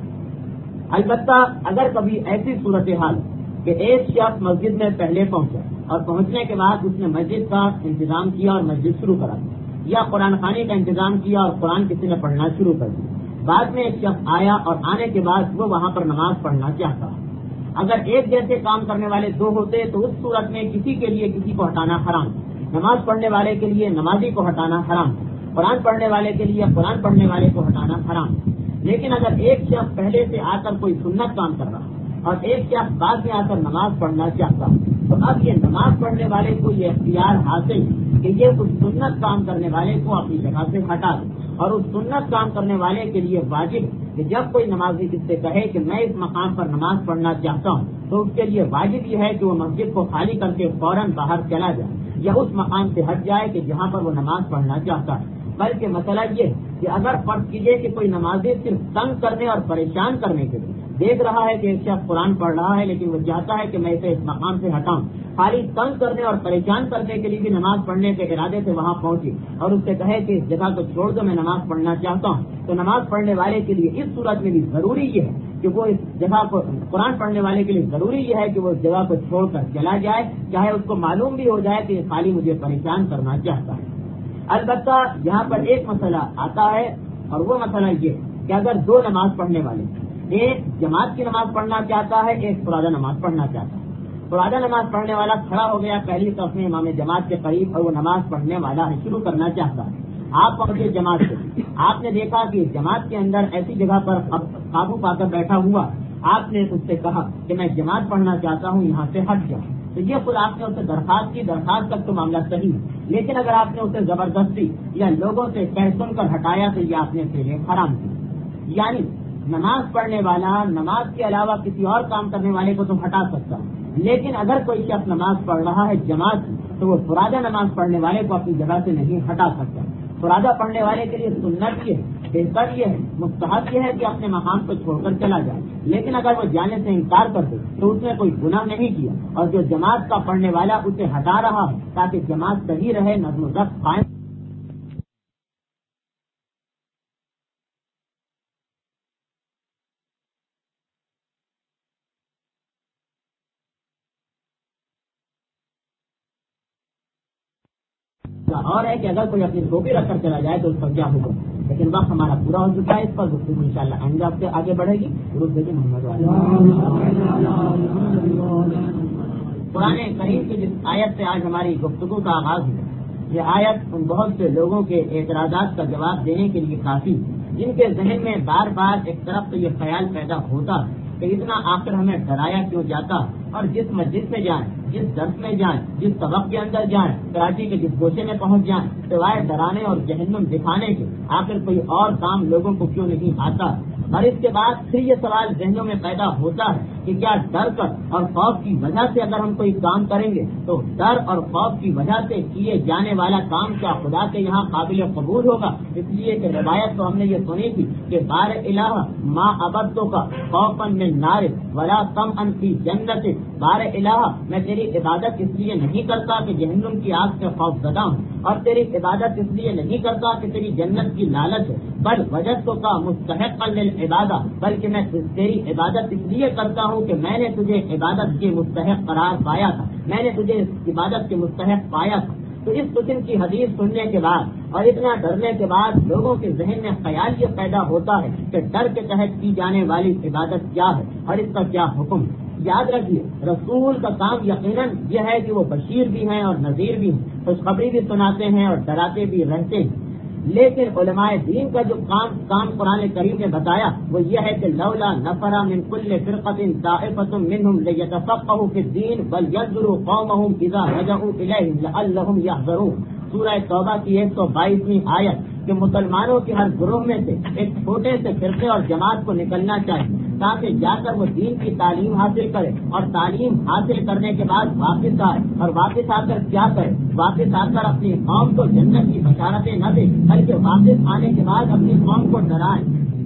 البتہ اگر کبھی ایسی صورتحال کہ ایک شخص مسجد میں پہلے پہنچا اور پہنچنے کے بعد اس نے مسجد کا انتظام کیا اور مسجد شروع کرا, یا قرآن خوانی کا انتظام کیا اور قرآن کسی نے پڑھنا شروع کر دیا, بعد میں ایک شخص آیا اور آنے کے بعد وہ وہاں پر نماز پڑھنا چاہتا, اگر ایک جیسے کام کرنے والے دو ہوتے تو اس صورت میں کسی کے لیے کسی کو ہٹانا حرام. نماز پڑھنے والے کے لیے نمازی کو ہٹانا حرام, قرآن پڑھنے والے کے لیے قرآن پڑھنے والے کو ہٹانا حرام. لیکن اگر ایک شخص پہلے سے آ کر کوئی سنت کام کر رہا اور ایک شخص بعد میں آ کر نماز پڑھنا چاہتا تو اب یہ نماز پڑھنے والے کو یہ اختیار حاصل کہ یہ اس سنت کام کرنے والے کو اپنی جگہ سے ہٹا دے. اور اس سنت کام کرنے والے کے لیے واجب کہ جب کوئی نمازی کس سے کہے کہ میں اس مقام پر نماز پڑھنا چاہتا ہوں تو اس کے لیے واجب یہ ہے کہ وہ مسجد کو خالی کر کے فوراً باہر چلا جائے یا اس مقام سے ہٹ جائے کہ جہاں پر وہ نماز پڑھنا چاہتا ہے. بلکہ مسئلہ یہ کہ اگر فرض کیجیے کہ کوئی نمازی صرف تنگ کرنے اور پریشان کرنے کے لیے دیکھ رہا ہے کہ ایک شخص قرآن پڑھ رہا ہے لیکن وہ چاہتا ہے کہ میں اسے اس مقام سے ہٹاؤں, خالی تنگ کرنے اور پریشان کرنے کے لیے بھی نماز پڑھنے کے ارادے سے وہاں پہنچی اور اس سے کہے کہ اس جگہ کو چھوڑ دو میں نماز پڑھنا چاہتا ہوں, تو نماز پڑھنے والے کے لیے اس صورت میں بھی ضروری یہ ہے کہ وہ اس جگہ کو, قرآن پڑھنے والے کے لیے ضروری یہ ہے کہ وہ اس جگہ کو چھوڑ کر چلا جائے, چاہے اس کو معلوم بھی ہو جائے کہ یہ خالی مجھے پریشان کرنا چاہتا ہے. البتہ یہاں پر ایک مسئلہ آتا ہے اور وہ مسئلہ یہ کہ اگر دو نماز پڑھنے والے, ایک جماعت کی نماز پڑھنا چاہتا ہے, ایک فرادہ نماز پڑھنا چاہتا ہے. فرادہ نماز پڑھنے والا کھڑا ہو گیا پہلی صف میں امام جماعت کے قریب اور وہ نماز پڑھنے والا ہے, شروع کرنا چاہتا ہے. آپ پہنچے جماعت سے, آپ نے دیکھا کہ جماعت کے اندر ایسی جگہ پر قابو پا کر بیٹھا ہوا, آپ نے اس سے کہا کہ میں جماعت پڑھنا چاہتا ہوں, یہاں سے ہٹ جاؤ, تو یہ خود آپ نے اسے درخواست کی, درخواست تک تو معاملہ صحیح ہے. لیکن اگر آپ نے اسے زبردستی یا لوگوں سے کہہ سن کر ہٹایا تو یہ آپ نے پہلے حرام کی. یعنی نماز پڑھنے والا نماز کے علاوہ کسی اور کام کرنے والے کو تو ہٹا سکتا ہے, لیکن اگر کوئی شخص نماز پڑھ رہا ہے جماعت تو وہ فرادہ نماز پڑھنے والے کو اپنی جگہ سے نہیں ہٹا سکتا. فرادہ پڑھنے والے کے لیے سنت یہ ہے, بہتر یہ ہے, مستحب یہ ہے کہ اپنے مقام کو چھوڑ کر چلا جائے. لیکن اگر وہ جانے سے انکار کر دے تو اس نے کوئی گناہ نہیں کیا, اور جو جماعت کا پڑھنے والا اسے ہٹا رہا ہے تاکہ جماعت صحیح رہے, نظم و ضبط قائم مسئلہ اور ہے کہ اگر کوئی اپنی ٹوپی رکھ کر چلا جائے تو اس پر کیا حکم. لیکن وقت ہمارا پورا ہو چکا ہے, اس پر گفتگو انشاءاللہ آئندہ ہفتے آگے بڑھے گی. محمد قرآن کریم کی جس آیت سے آج ہماری گفتگو کا آغاز ہے, یہ آیت ان بہت سے لوگوں کے اعتراضات کا جواب دینے کے لیے کافی, جن کے ذہن میں بار بار ایک طرف سے یہ خیال پیدا ہوتا کہ اتنا آخر ہمیں ڈرایا کیوں جاتا, اور جس مسجد میں جائیں, جس درس میں جائیں, جس سبق کے اندر جائیں, کراچی کے جس گوشے میں پہنچ جائیں, سوائے ڈرانے اور جہنم دکھانے کے آخر کوئی اور کام لوگوں کو کیوں نہیں آتا. اور اس کے بعد پھر یہ سوال ذہنوں میں پیدا ہوتا ہے کہ کیا ڈر کر اور خوف کی وجہ سے اگر ہم کوئی کام کریں گے تو ڈر اور خوف کی وجہ سے کیے جانے والا کام کیا خدا کے یہاں قابل قبول ہوگا. اس لیے کہ روایت تو ہم نے یہ سنی تھی کہ بار الہ ماں ابدوں کا خوفن میں نار ولا کم ان کی جنت, بار الہ میں تیری عبادت اس لیے نہیں کرتا کہ جہنم کی آگ سے خوف زدہ ہوں, اور تیری عبادت اس لیے نہیں کرتا کہ تیری جنت کی لالچ ہے, بل وجد تو کا مستحق عبادت, بلکہ میں تیری عبادت اس لیے کرتا ہوں کہ میں نے تجھے عبادت کے مستحق قرار پایا تھا, میں نے تجھے عبادت کے مستحق پایا تھا. تو اس قسم کی حدیث سننے کے بعد اور اتنا ڈرنے کے بعد لوگوں کے ذہن میں خیال یہ پیدا ہوتا ہے کہ ڈر کے تحت کی جانے والی عبادت کیا ہے اور اس کا کیا حکم. یاد رکھیے, رسول کا کام یقیناً یہ ہے کہ وہ بشیر بھی ہیں اور نذیر بھی ہیں, خوشخبری بھی سناتے ہیں اور ڈراتے بھی رہتے ہیں. لیکن علماء دین کا جو کام کام قرآن کریم نے بتایا وہ یہ ہے کہ لولا نفر من کل فرقۃ طائفۃ منهم لیتفقهوا فی الدین ولینذروا قومهم اذا رجعوا الیہم لعلهم یحذرون. سورہ توبہ کی ایک سو بائیسویں آیت کہ مسلمانوں کے ہر گروہ میں سے ایک چھوٹے سے فرقے اور جماعت کو نکلنا چاہیے تاکہ جا کر وہ دین کی تعلیم حاصل کرے, اور تعلیم حاصل کرنے کے بعد واپس آئے, اور واپس آ کر کیا کرے, واپس آ کر اپنی قوم کو جنت کی بشارتیں نہ دے بلکہ واپس آنے کے بعد اپنی قوم کو ڈرائیں,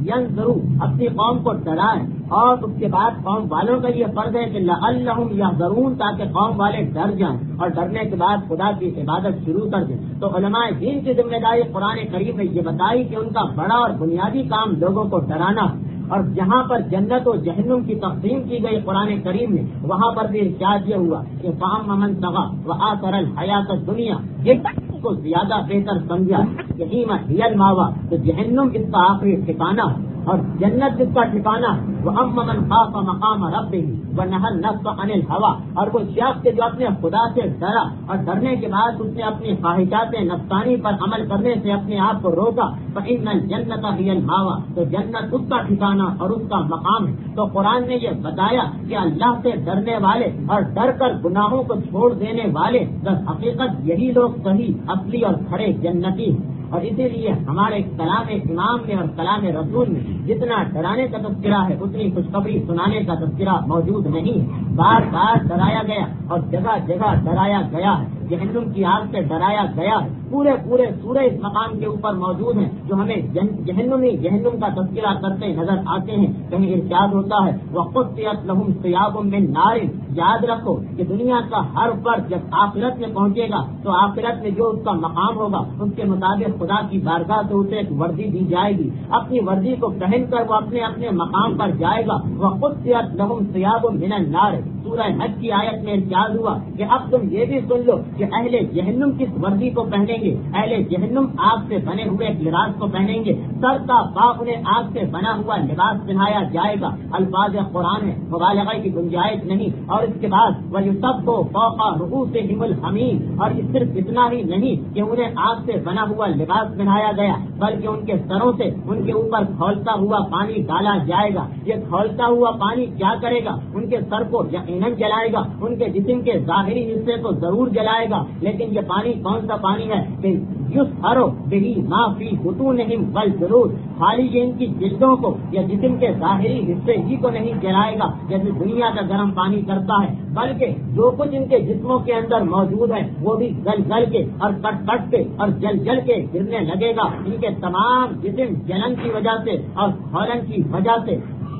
ضرور اپنی قوم کو ڈرائیں, اور اس کے بعد قوم والوں کا یہ فرض ہے کہ لعلہم یحذرون, تاکہ قوم والے ڈر جائیں اور ڈرنے کے بعد خدا کی عبادت شروع کر دیں. تو علماء دین کی ذمہ داری قرآن کریم نے یہ بتائی کہ ان کا بڑا اور بنیادی کام لوگوں کو ڈرانا, اور جہاں پر جنت و جہنم کی تقسیم کی گئی قرآن کریم میں وہاں پر بھی ارشاد یہ ہوا کہ فاما من طغى وآثر الحیات الدنیا, یہ کو زیادہ بہتر سمجھا یہی ہی الماوا, تو جہنم اس کا آخری ٹھکانہ اور جنت جس کا ٹھکانہ وہ اما من خاف مقام ربہ ونہى النفس عن الهوى, اور وہ شخص جو اپنے خدا سے ڈرا اور ڈرنے کے بعد اس نے اپنی خواہشات نفسانی پر عمل کرنے سے اپنے آپ کو روکا, فإن الجنة هي الماوى, تو جنت اس کا ٹھکانہ اور اس کا مقام ہے. تو قرآن نے یہ بتایا کہ اللہ سے ڈرنے والے اور ڈر کر گناہوں کو چھوڑ دینے والے در حقیقت یہی لوگ صحیح اصلی اور کھڑے جنتی ہیں. اور اسی لیے ہمارے کلام امام میں اور کلام رسول میں جتنا ڈرانے کا تذکرہ ہے اتنی خوشخبری سنانے کا تذکرہ موجود نہیں ہے. بار بار ڈرایا گیا اور جگہ جگہ ڈرایا گیا ہے, جہنم کی آگ سے ڈرایا گیا ہے. پورے پورے سورے اس مقام کے اوپر موجود ہیں جو ہمیں جہنمی جہنم کا تذکرہ کرتے نظر آتے ہیں. کہیں ارشاد ہوتا ہے وَقُطِّعَتْ لَهُمْ ثِيَابٌ مِّن نَارٍ, یاد رکھو کہ دنیا کا ہر فرد جب آخرت میں پہنچے گا تو آخرت میں جو اس کا مقام ہوگا اس کے مطابق خدا کی بارگاہ سے اسے ایک وردی دی جائے گی. اپنی وردی کو پہن کر وہ اپنے اپنے مقام پر جائے گا. وَقُطِّعَتْ لَهُمْ ثِيَابٌ مِّنَ النَّارِ, سورہ حج کی آیت میں ارشاد ہوا کہ اب تم یہ بھی سن لو کہ اہل جہنم کس وردی کو پہنیں گے. اہل جہنم آگ سے بنے ہوئے ایک لباس کو پہنیں گے, سر کا پا انہیں آگ سے بنا ہوا لباس پہنایا جائے گا. الفاظ قرآن ہے, مبالغہ کی گنجائش نہیں. اور اس کے بعد وَيُصَبُّ فَوْقَ رُؤُوسِهِمُ الْحَمِيمُ, اور صرف اتنا ہی نہیں کہ انہیں آگ سے بنا ہوا لباس پہنایا گیا بلکہ ان کے سروں سے ان کے اوپر کھولتا ہوا پانی ڈالا جائے گا. یہ کھولتا ہوا پانی کیا کرے گا؟ ان کے سر کو یقیناً جلائے گا, ان کے جسم کے ظاہری حصے کو ضرور جلائے گا. لیکن یہ پانی کون سا پانی ہے کہ یسحرو بہی ما فی بطونہم والجلود, خالی یہ ان کی جلدوں کو یا جسم کے ظاہری حصے ہی کو نہیں جلائے گا جیسے دنیا کا گرم پانی کرتا ہے, بلکہ جو کچھ ان کے جسموں کے اندر موجود ہے وہ بھی گل گل کے اور کٹ کٹ کے اور جل جل کے گرنے لگے گا. ان کے تمام جسم جلن کی وجہ سے اور کھولن کی وجہ سے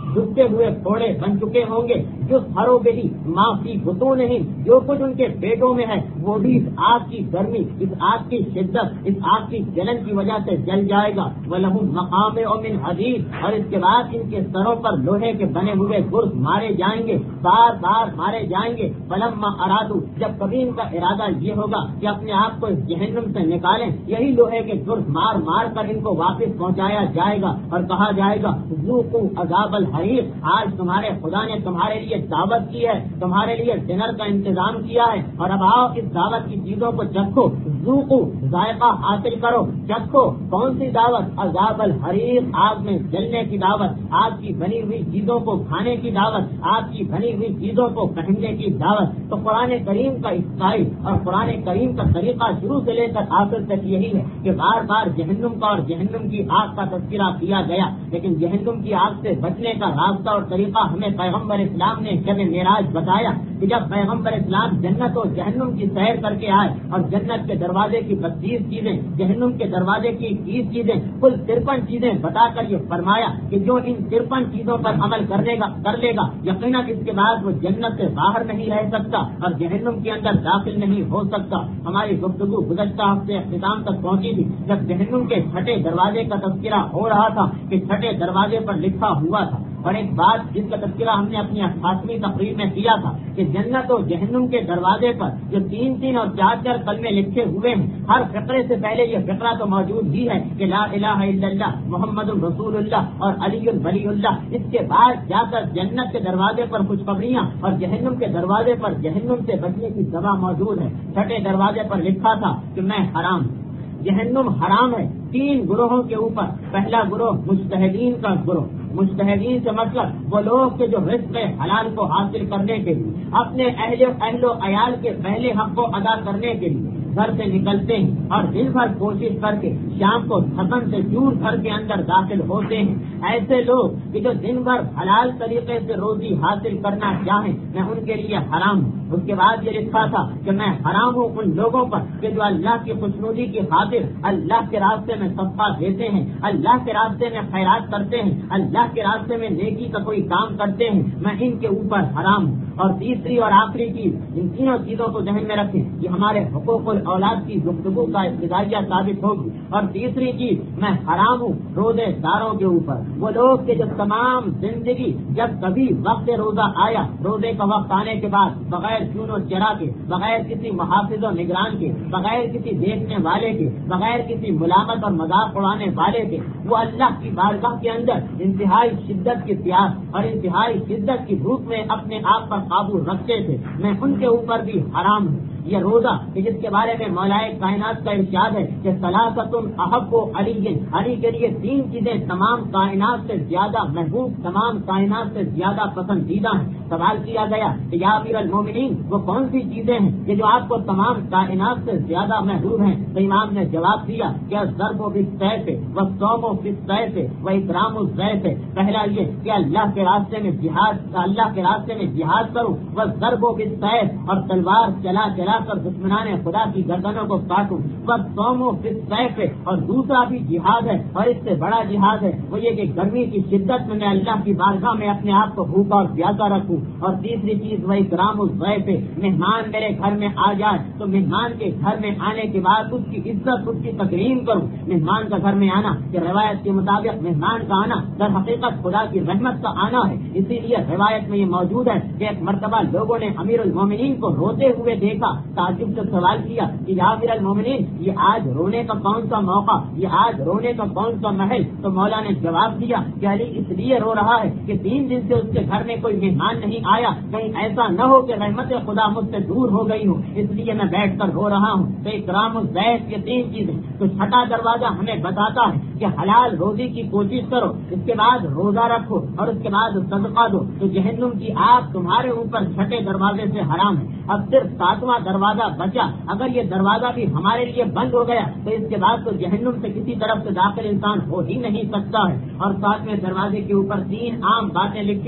ڈبتے ہوئے پھوڑے بن چکے ہوں گے، جو ہرو بہی معافی بتوں نہیں، جو کچھ ان کے پیٹوں میں ہے وہ بھی اس آگ کی گرمی، اس آگ کی شدت، اس آگ کی جلن کی وجہ سے جل جائے گا۔ وَلَهُمْ مَقَامِعُ مِنْ حَدِيدٍ، اور اس کے بعد ان کے سروں پر لوہے کے بنے ہوئے گرز مارے جائیں گے، بار بار مارے جائیں گے۔ فَلَمَّا أَرَادُوا، جب کبھی ان کا ارادہ یہ ہوگا کہ اپنے آپ کو اس جہنم سے نکالیں، یہی لوہے کے گرز مار مار کر ان کو واپس پہنچایا جائے گا اور کہا جائے گا ذوقوا عذاب الحریق، آج تمہارے خدا نے تمہارے لیے دعوت کی ہے، تمہارے لیے ڈنر کا انتظام کیا ہے، اور اب آؤ اس دعوت کی چیزوں کو چکھو، ذوقوا ذائقہ حاصل کرو، چکھو۔ کون سی دعوت؟ عذاب الحریق، آگ میں جلنے کی دعوت، آگ کی بنی ہوئی چیزوں کو کھانے کی دعوت، آگ کی بنی ہوئی چیزوں کو پہننے کی دعوت۔ تو قرآن کریم کا اسٹائل اور قرآن کریم کا طریقہ شروع سے لے کر آخر تک یہی ہے کہ بار بار جہنم کا اور جہنم کی آگ کا تذکرہ کیا گیا، لیکن جہنم کی آگ سے بچنے کا راستہ اور طریقہ ہمیں پیغمبر اسلام نے شب معراج بتایا کہ جب پیغمبر اسلام جنت و جہنم کی سیر کر کے آئے اور جنت کے دروازے کی بتیس چیزیں، جہنم کے دروازے کی تیس چیزیں، کل ترپن چیزیں بتا کر یہ فرمایا کہ جو ان ترپن چیزوں پر عمل کرنے گا کر لے گا یقیناً اس کے بعد وہ جنت سے باہر نہیں رہ سکتا اور جہنم کے اندر داخل نہیں ہو سکتا۔ ہماری گفتگو گزشتہ ہفتے اختتام تک پہنچی تھی جب جہنم کے چھٹے دروازے کا تذکرہ ہو رہا تھا کہ چھٹے دروازے پر لکھا ہوا تھا، اور ایک بات جس کا تذکرہ ہم نے اپنی اٹھاسویں تقریر میں کیا تھا کہ جنت و جہنم کے دروازے پر جو تین تین اور چار چار کلمے لکھے ہوئے ہیں، ہر فقرے سے پہلے یہ فقرہ تو موجود ہی ہے کہ لا الہ الا اللہ محمد رسول اللہ اور علی ولی اللہ۔ اس کے بعد جا کر جنت کے دروازے پر خوشخبریاں اور جہنم کے دروازے پر جہنم سے بچنے کی دوا موجود ہے۔ چھٹے دروازے پر لکھا تھا کہ میں حرام ہوں، جہنم حرام ہے تین گروہوں کے اوپر۔ پہلا گروہ مجتہدین کا گروہ، مجتہدین سے مطلب وہ لوگ کے جو رزق حلال کو حاصل کرنے کے لیے، اپنے اہل اہل و عیال کے پہلے حق کو ادا کرنے کے لیے گھر سے نکلتے ہیں اور دن بھر کوشش کر کے شام کو تھکن سے چور گھر کے اندر داخل ہوتے ہیں۔ ایسے لوگ کہ جو دن بھر حلال طریقے سے روزی حاصل کرنا چاہیں، میں ان کے لیے حرام ہوں۔ اس کے بعد یہ لکھا تھا کہ میں حرام ہوں ان لوگوں پر کہ جو اللہ کی خوشنودی کی خاطر اللہ کے راستے میں صدقہ دیتے ہیں، اللہ کے راستے میں خیرات کرتے ہیں، اللہ کے راستے میں نیکی کا کوئی کام کرتے ہیں، میں ان کے اوپر حرام ہوں۔ اور تیسری اور آخری چیز، ان تینوں چیزوں کو ذہن میں رکھیں، یہ ہمارے حقوق اولاد کی گفتگو کا ابتدائیہ ثابت ہوگی۔ اور تیسری چیز، میں حرام ہوں روزے داروں کے اوپر، وہ لوگ کہ جو تمام زندگی جب کبھی وقت روزہ آیا، روزے کا وقت آنے کے بعد بغیر چون و چرا کے، بغیر کسی محافظ و نگران کے، بغیر کسی دیکھنے والے کے، بغیر کسی ملامت اور مذاق اڑانے والے کے، وہ اللہ کی بارگاہ کے اندر انتہائی شدت کی پیاس اور انتہائی شدت کی بھوک میں اپنے آپ پر قابو رکھتے تھے، میں ان کے اوپر بھی حرام ہوں۔ یہ روزہ کہ جس کے بارے میں مولا کائنات کا ارشاد ہے کہ ثلاثۃ احب علی، علی کے لیے تین چیزیں تمام کائنات سے زیادہ محبوب، تمام کائنات سے زیادہ پسندیدہ ہیں۔ سوال کیا گیا کہ یا امیر المومنین وہ کون سی چیزیں ہیں کہ جو آپ کو تمام کائنات سے زیادہ محبوب ہیں؟ تو امام نے جواب دیا کہ الضرب بالسیف والصوم بالسیف واکرام الضیف۔ پہلا یہ کہ اللہ کے راستے میں جہاد، اللہ کے راستے میں جہاد کروں، والضرب بالسیف اور تلوار چلا چلا کر دشمنان خدا کی گردنوں کو کاٹوں، والصوم بالسیف اور دوسرا بھی جہاد ہے اور اس سے بڑا جہاد ہے وہ یہ کہ گرمی کی شدت میں میں اللہ کی بارگاہ میں اپنے آپ کو بھوکا اور پیاسا رکھوں، اور تیسری چیز وہ اکرام الضیف، مہمان میرے گھر میں آ جائے تو مہمان کے گھر میں آنے کے بعد اس کی عزت، اس کی تکریم کروں۔ مہمان کا گھر میں آنا کہ روایت کے مطابق مہمان کا آنا در حقیقت خدا کی رحمت کا آنا ہے، اسی لیے روایت میں یہ موجود ہے کہ ایک مرتبہ لوگوں نے امیر المومنین کو روتے ہوئے دیکھا، تعجب سے سوال کیا کہ یا امیر المومنین یہ آج رونے کا کون سا موقع، یہ آج رونے کا کون سا محل؟ تو مولا نے جواب دیا کہ علی اس لیے رو رہا ہے کہ تین دن سے اس کے گھر میں کوئی مہمان نہیں آیا، کہیں ایسا نہ ہو کہ رحمت خدا مجھ سے دور ہو گئی ہو، اس لیے میں بیٹھ کر رو رہا ہوں۔ تو اکرام الضیف یہ تین چیزیں، تو چھٹا دروازہ ہمیں بتاتا ہے کہ حلال روزی کی کوشش کرو، اس کے بعد روزہ رکھو اور اس کے بعد صدقہ دو، تو جہنم کی آگ تمہارے اوپر چھٹے دروازے سے حرام ہے۔ اب صرف ساتواں دروازہ بچا، اگر یہ دروازہ بھی ہمارے لیے بند ہو گیا تو اس کے بعد تو جہنم سے کسی طرف سے داخل انسان ہو ہی نہیں سکتا ہے۔ اور ساتویں دروازے کے اوپر تین عام باتیں لکھی تھی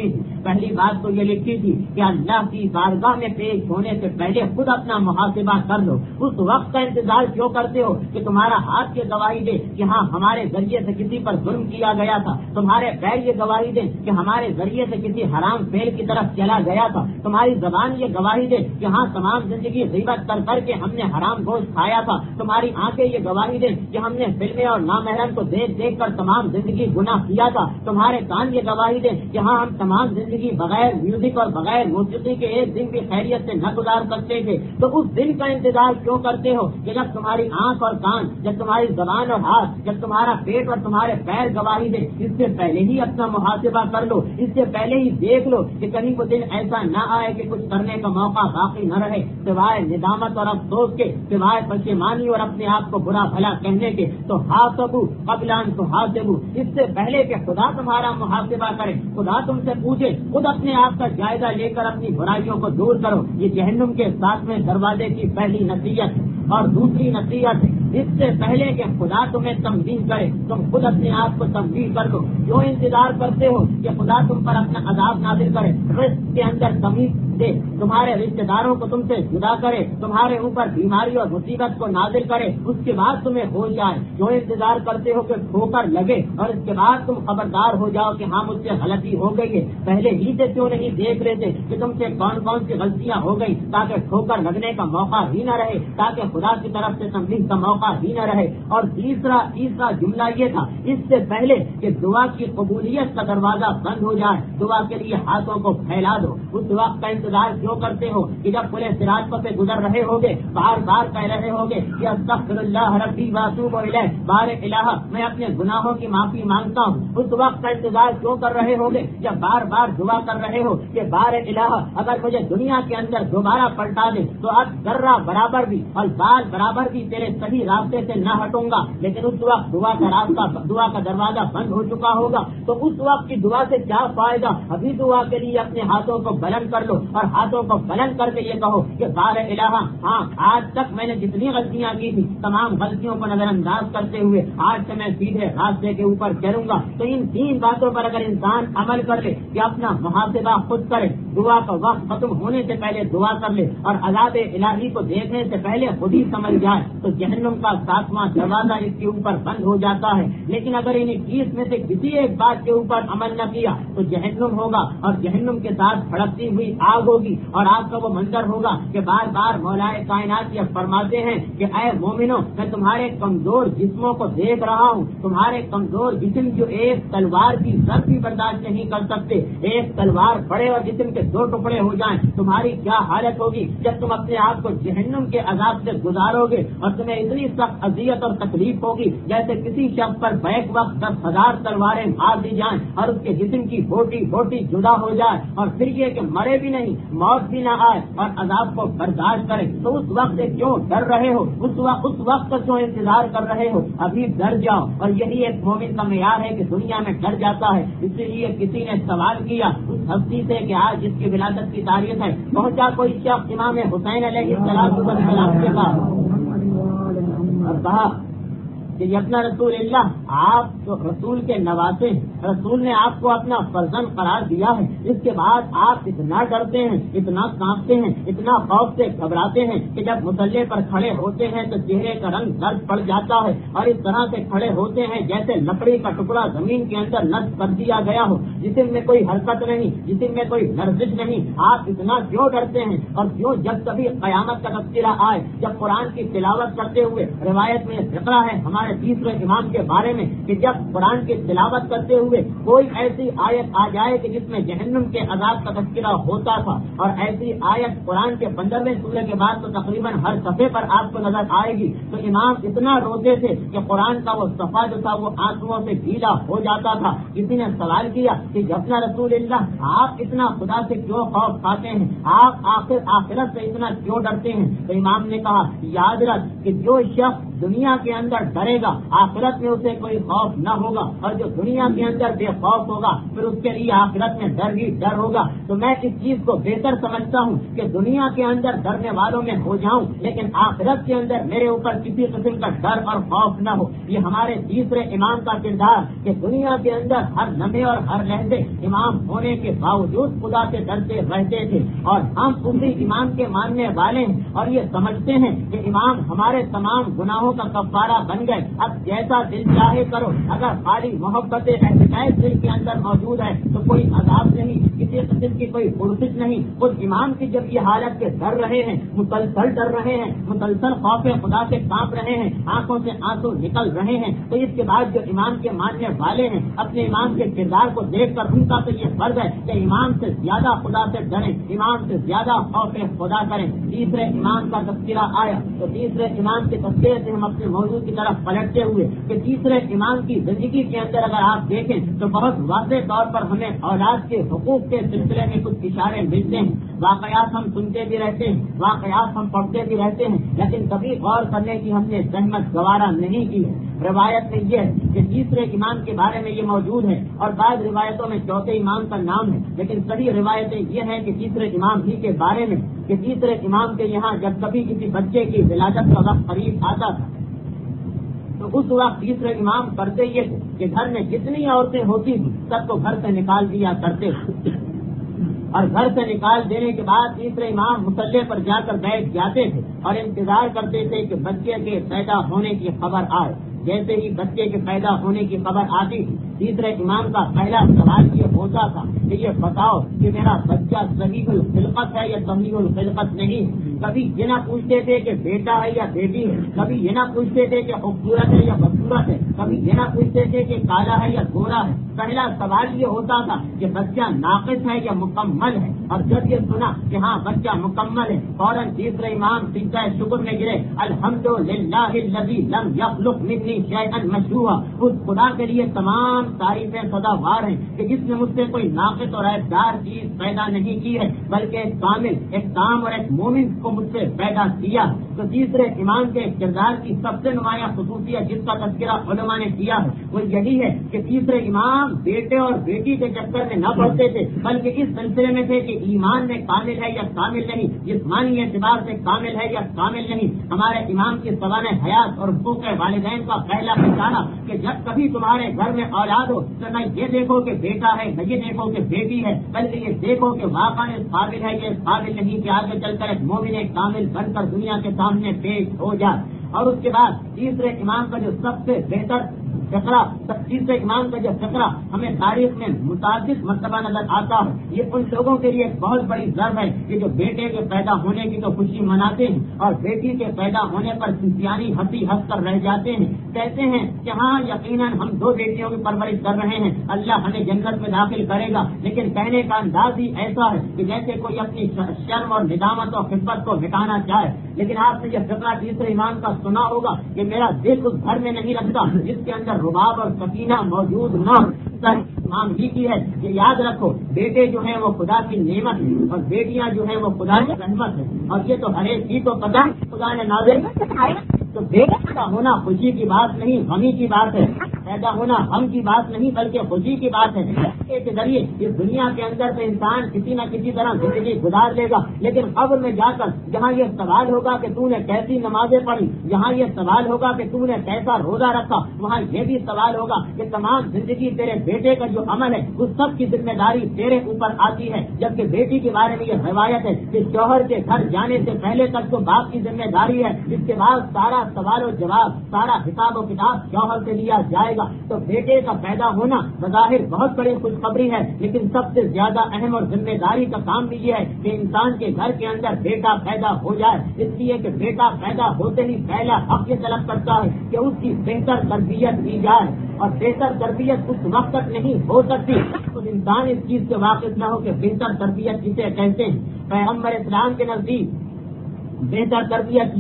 پہلی بات تو یہ لکھی تھی کہ اللہ کی بارگاہ میں پیش ہونے سے پہلے خود اپنا محاسبہ کر لو. اس وقت کا انتظار کیوں کرتے ہو کہ تمہارا ہاتھ یہ گواہی دے کہ ہاں ہمارے ذریعے سے کسی پر ظلم کیا گیا تھا, تمہارے پیر یہ گواہی دے کہ ہمارے ذریعے سے کسی حرام فعل کی طرف چلا گیا تھا, تمہاری زبان یہ گواہی دے کہ ہاں تمام زندگی غیبت کر کر کے ہم نے حرام گوشت کھایا تھا, تمہاری آنکھیں یہ گواہی دے کہ ہم نے فلمیں اور نامحرم کو دیکھ دیکھ کر تمام زندگی گناہ کیا تھا, تمہارے کان یہ گواہی دے کہ ہاں ہم تمام زندگی بغیر میوزک اور بغیر موسیقی کے ایک دن بھی خیریت سے نہ گزار سکتے تھے. تو اس دن کا انتظار کیوں کرتے ہو کہ جب تمہاری آنکھ اور کان, جب تمہاری زبان اور ہاتھ, جب تمہارا پیٹ اور تمہارے پیر گواہی دے؟ اس سے پہلے ہی اپنا محاسبہ کر لو, اس سے پہلے ہی دیکھ لو کہ کہیں وہ دن ایسا نہ آئے کہ کچھ کرنے کا موقع باقی نہ رہے سوائے ندامت اور افسوس کے, سوائے پشیمانی اور اپنے آپ کو برا بھلا کہنے کے. تو حاسبو قبل ان تحاسبو, اس سے پہلے کہ خدا تمہارا محاسبہ کرے, خدا تم سے پوچھے, خود اپنے آپ کا جائزہ لے کر اپنی برائیوں کو دور کرو. یہ جہنم کے ساتویں دروازے کی پہلی نصیحت. اور دوسری نصیحت, اس سے پہلے کہ خدا تمہیں تنبیہ کرے تم خود اپنے آپ کو تنبیہ کر دو. جو انتظار کرتے ہو کہ خدا تم پر اپنا عذاب نازل کرے, رزق کے اندر کمی دے, تمہارے رشتے داروں کو تم سے جدا کرے, تمہارے اوپر بیماری اور مصیبت کو نازل کرے, اس کے بعد تمہیں ہو جائے, جو انتظار کرتے ہو کہ ٹھوکر لگے اور اس کے بعد تم خبردار ہو جاؤ کہ ہاں مجھ سے غلطی ہو گئی ہے, پہلے ہی سے کیوں نہیں دیکھ رہے تھے کہ تم سے کون کون سی غلطیاں ہو گئی, تاکہ ٹھوکر لگنے کا موقع ہی نہ رہے, تاکہ خدا کی طرف سے تنبیہ کا موقع ہی نہ رہے. اور تیسرا تیسرا جملہ یہ تھا, اس سے پہلے کہ دعا کی قبولیت کا دروازہ بند ہو جائے, دعا کے لیے ہاتھوں کو پھیلا دو. اس وقت کا انتظار کیوں کرتے ہو کہ جب پورے سراج پر سے گزر رہے ہوگے, بار بار کہہ رہے ہوگے کہ استغفر اللہ ربی واتوب الیہ, بار الہ میں اپنے گناہوں کی معافی مانگتا ہوں. اس وقت کا انتظار کیوں کر رہے ہوگے جب بار بار دعا کر رہے ہو کہ بار الہ اگر مجھے دنیا کے اندر دوبارہ پلٹا دے تو اب ذرہ برابر بھی اور بال برابر بھی تیرے صحیح راستے سے نہ ہٹوں گا. لیکن اس وقت دعا کا راستہ, دعا کا دروازہ بند ہو چکا ہوگا, تو اس وقت کی دعا سے کیا فائدہ؟ ابھی دعا کے لیے اپنے ہاتھوں کو بلند کر لو اور ہاتھوں کو بلند کر کے یہ کہو کہ بار الہ, ہاں آج تک میں نے جتنی غلطیاں کی تھی تمام غلطیوں کو نظر انداز کرتے ہوئے آج سے میں سیدھے راستے کے اوپر چلوں گا. تو ان تین باتوں پر اگر انسان عمل کر لے کہ اپنا محاسبہ خود کرے, دعا کا وقت ختم ہونے سے پہلے دعا کر لے اور عذاب الہی کو دیکھنے سے پہلے خود ہی سمجھ جائے, تو جہنم کا ساتواں دروازہ اس کے اوپر بند ہو جاتا ہے. لیکن اگر ان اکیس میں سے کسی ایک بات کے اوپر عمل نہ کیا تو جہنم ہوگا, اور جہنم کے ساتھ بھڑکتی ہوئی آگ ہوگی, اور آگ کا وہ منظر ہوگا کہ بار بار مولا کائنات یہ فرماتے ہیں کہ اے مومنو, میں تمہارے کمزور جسموں کو دیکھ رہا ہوں, تمہارے کمزور جسم جو ایک تلوار کی ضرب بھی برداشت نہیں کر سکتے, ایک تلوار پڑے اور جسم کے دو ٹکڑے ہو جائیں, تمہاری کیا حالت ہوگی جب تم اپنے آپ کو جہنم کے عذاب سے گزارو گے, اور تمہیں اتنی سخت اذیت اور تکلیف ہوگی جیسے کسی شخص پر بیک وقت دس ہزار تلواریں مار دی جائیں اور اس کے جسم کی بوٹی بوٹی جدا ہو جائے, اور پھر یہ کہ مرے بھی نہیں, موت بھی نہ آئے اور عذاب کو برداشت کرے. تو اس وقت سے کیوں ڈر رہے ہو, اس وقت اس وقت کا کیوں انتظار کر رہے ہو؟ ابھی ڈر جاؤ. اور یہی ایک مومن کا معیار ہے کہ دنیا میں ڈر جاتا ہے. اسی لیے کسی نے سوال کیا اس ہستی سے کہ آج جس کی ولادت کی تاریخ ہے, پہنچا کوئی شخص امام حسین علیہ السلام کے پاس اور کہا کہ یقین رسول اللہ, آپ تو رسول کے نواسے ہیں, رسول نے آپ کو اپنا فرزند قرار دیا ہے, اس کے بعد آپ اتنا ڈرتے ہیں, اتنا کانپتے ہیں, اتنا خوف سے گھبراتے ہیں کہ جب مسلح پر کھڑے ہوتے ہیں تو چہرے کا رنگ زرد پڑ جاتا ہے, اور اس طرح سے کھڑے ہوتے ہیں جیسے لکڑی کا ٹکڑا زمین کے اندر نصب کر دیا گیا ہو, جسم میں کوئی حرکت نہیں, جسم میں کوئی لرزش نہیں. آپ اتنا کیوں ڈرتے ہیں؟ اور کیوں جب کبھی قیامت کا تذکرہ آئے, جب قرآن کی تلاوت کرتے ہوئے, روایت میں ذکر ہے ہمارے تیسرے امام کے بارے میں کہ جب قرآن کی تلاوت کرتے ہوئے کوئی ایسی آیت آ جائے کہ جس میں جہنم کے عذاب کا تذکرہ ہوتا تھا, اور ایسی آیت قرآن کے پندرہویں سورے کے بعد تو تقریباً ہر صفحے پر آپ کو نظر آئے گی, تو امام اتنا روتے تھے کہ قرآن کا وہ صفحہ جو تھا وہ آنسوؤں سے گیلا ہو جاتا تھا. کسی نے سوال کیا کہ جفنا رسول اللہ, آپ اتنا خدا سے کیوں خوف کھاتے ہیں, آپ آخر آخرت سے اتنا کیوں ڈرتے ہیں؟ تو امام نے کہا یاد رکھ کہ جو شخص دنیا کے اندر ڈرے گا آخرت میں اسے کوئی خوف نہ ہوگا، اور جو دنیا کے اندر بے خوف ہوگا پھر اس کے لیے آخرت میں ڈر ہی ڈر ہوگا۔ تو میں اس چیز کو بہتر سمجھتا ہوں کہ دنیا کے اندر ڈرنے والوں میں ہو جاؤں، لیکن آخرت کے اندر میرے اوپر کسی قسم کا ڈر اور خوف نہ ہو۔ یہ ہمارے تیسرے امام کا کردار کہ دنیا کے اندر ہر لمحے اور ہر لہجے امام ہونے کے باوجود خدا سے ڈرتے رہتے تھے، اور ہم اسی امام کے ماننے والے ہیں اور یہ سمجھتے ہیں کہ امام ہمارے تمام گناہوں کا کفارہ بن گئے، اب جیسا دل چاہے کرو۔ اگر خالی محبت احتجاج دل کے اندر موجود ہے تو کوئی عذاب نہیں، کسی قسم کی کوئی پرسش نہیں۔ خود امام کی جب یہ حالت کے ڈر رہے ہیں، مسلسل ڈر رہے ہیں، مسلسل خوف خدا سے کانپ رہے ہیں، آنکھوں سے آنسو نکل رہے ہیں، تو اس کے بعد جو امام کے ماننے والے ہیں اپنے امام کے کردار کو دیکھ کر ان کا تو یہ فرض ہے کہ امام سے زیادہ خدا سے ڈریں، امام سے زیادہ خوف خدا کریں۔ تیسرے امام کا تذکرہ آیا تو تیسرے امام کے تذکرے سے ہم اپنے موضوع کی طرف پلٹتے ہوئے کہ تیسرے امام کی زندگی کے اندر اگر آپ دیکھیں تو بہت واضح طور پر ہمیں اولاد کے حقوق کے سلسلے میں کچھ اشارے ملتے ہیں۔ واقعات ہم سنتے بھی رہتے ہیں، واقعات ہم پڑھتے بھی رہتے ہیں، لیکن کبھی غور کرنے کی ہم نے زحمت گوارا نہیں کی ہے۔ روایت میں یہ ہے کہ تیسرے امام کے بارے میں یہ موجود ہے، اور بعض روایتوں میں چوتھے امام کا نام ہے، لیکن سبھی روایتیں یہ ہیں کہ تیسرے امام ہی کے بارے میں کہ تیسرے امام کے یہاں جب کبھی کسی بچے کی ولادت کا وقت قریب آتا تھا تو اس وقت تیسرے امام کرتے یہ تھے کہ گھر میں جتنی عورتیں ہوتی تھیں سب کو گھر سے نکال دیا کرتے تھے، اور گھر سے نکال دینے کے بعد تیسرے امام مصلی پر جا کر بیٹھ جاتے تھے اور انتظار کرتے تھے کہ بچے کے پیدا ہونے کی خبر آئے۔ جیسے ہی بچے کے پیدا ہونے کی خبر آتی تھی تیسرے امام کا پہلا سوال یہ ہوتا تھا کہ یہ بتاؤ کہ میرا بچہ صحیح الخلقت ہے یا صحیح الخلقت نہیں ہے۔ کبھی یہ نہ پوچھتے تھے کہ بیٹا ہے یا بیٹی ہے، کبھی یہ نہ پوچھتے تھے کہ خوبصورت ہے یا بدصورت ہے، کبھی یہ نہ پوچھتے تھے کہ کالا ہے یا گورا ہے۔ پہلا سوال یہ ہوتا تھا کہ بچہ ناقص ہے یا مکمل ہے، اور جب یہ سنا کہ ہاں بچہ مکمل ہے فوراً تیسرے امام سجدہ شکر میں گرے، الحمدللہ الذی لم یخلق مثلی شیئا مشروعا، اس خدا کے لیے تمام تعریفیں سزاوار ہیں کہ جس نے مجھ سے کوئی ناقص اور عیبدار چیز پیدا نہیں کی ہے، بلکہ ایک کامل، ایک تام اور ایک مومن کو مجھ سے پیدا کیا۔ تو تیسرے امام کے کردار کی سب سے نمایاں خصوصیت جس کا تذکرہ علماء نے کیا ہے وہ یہی ہے کہ تیسرے امام بیٹے اور بیٹی کے چکر میں نہ پڑتے تھے، بلکہ اس سلسلے میں تھے کہ ایمان میں کامل ہے یا کامل نہیں، جسمانی اعتبار سے کامل ہے یا کامل نہیں۔ ہمارے امام کی سوانح حیات اور حقوق والدین کا پہلا اشارہ کہ جب کبھی تمہارے گھر میں اولاد ہو تو نہ یہ دیکھو کہ بیٹا ہے نہ یہ دیکھو کہ بیٹی ہے، بلکہ یہ دیکھو کہ واقعی اس قابل ہے یہ قابل نہیں کہ آگے چل کر ایک مومن ایک کامل بن کر دنیا کے سامنے پیش ہو جائے۔ اور اس کے بعد تیسرے امام کا جو سب سے بہتر فقرہ، تیسرے امام کا جو فقرہ ہمیں تاریخ میں متعدد مرتبہ نظر آتا ہے، یہ ان لوگوں کے لیے ایک بہت بڑی ضرب ہے کہ جو بیٹے کے پیدا ہونے کی تو خوشی مناتے ہیں اور بیٹی کے پیدا ہونے پر سنسیانی ہنسی ہنس کر رہ جاتے ہیں، کہتے ہیں کہ ہاں یقیناً ہم دو بیٹیوں کی پرورش کر رہے ہیں، اللہ ہمیں جنت میں داخل کرے گا، لیکن کہنے کا انداز ہی ایسا ہے کہ جیسے کوئی اپنی شرم اور ندامت اور خدمت کو مٹانا چاہے۔ لیکن آپ نے یہ فقرہ تیسرے امام کا سنا ہوگا کہ میرا دل اس گھر میں نہیں رکھتا جس کے اندر رباب اور سکینہ موجود نہ ہو۔ امام بھی کی ہے کہ یاد رکھو بیٹے جو ہیں وہ خدا کی نعمت ہے اور بیٹیاں جو ہیں وہ خدا کی رحمت ہے، اور یہ تو ہر ایک چیز کو پتہ خدا نے نازل تو بیٹا کا ہونا خوشی کی بات نہیں غمی کی بات ہے، پیدا ہونا غم کی بات نہیں بلکہ خوشی کی بات ہے۔ کے ذریعے اس دنیا کے اندر تو انسان کسی نہ کسی طرح زندگی گزار لے گا، لیکن قبر میں جا کر جہاں یہ سوال ہوگا کہ تو نے کیسی نمازیں پڑھی، جہاں یہ سوال ہوگا کہ تو نے کیسا روزہ رکھا، وہاں یہ بھی سوال ہوگا کہ تمام زندگی تیرے بیٹے کا جو عمل ہے اس سب کی ذمہ داری تیرے اوپر آتی ہے۔ جبکہ بیٹی کے بارے میں یہ روایت ہے کہ شوہر کے گھر جانے سے پہلے تک تو باپ کی ذمہ داری ہے، اس کے بعد سارا سوال و جواب، سارا حساب و کتاب شوہر سے لیا جائے گا۔ تو بیٹے کا پیدا ہونا بظاہر بہت بڑی خوشخبری ہے، لیکن سب سے زیادہ اہم اور ذمہ داری کا کام بھی یہ ہے کہ انسان کے گھر کے اندر بیٹا پیدا ہو جائے، اس لیے کہ بیٹا پیدا ہوتے ہی پہلا حق یہ طلب کرتا ہے کہ اس کی بہتر تربیت کی جائے، اور بہتر تربیت اس وقت تک نہیں ہو سکتی تو انسان اس چیز سے واقف نہ ہو کہ بہتر تربیت کسے کہتے ہیں۔ پیغمبر اسلام کے نزدیک بہتر تربیت یہ ہے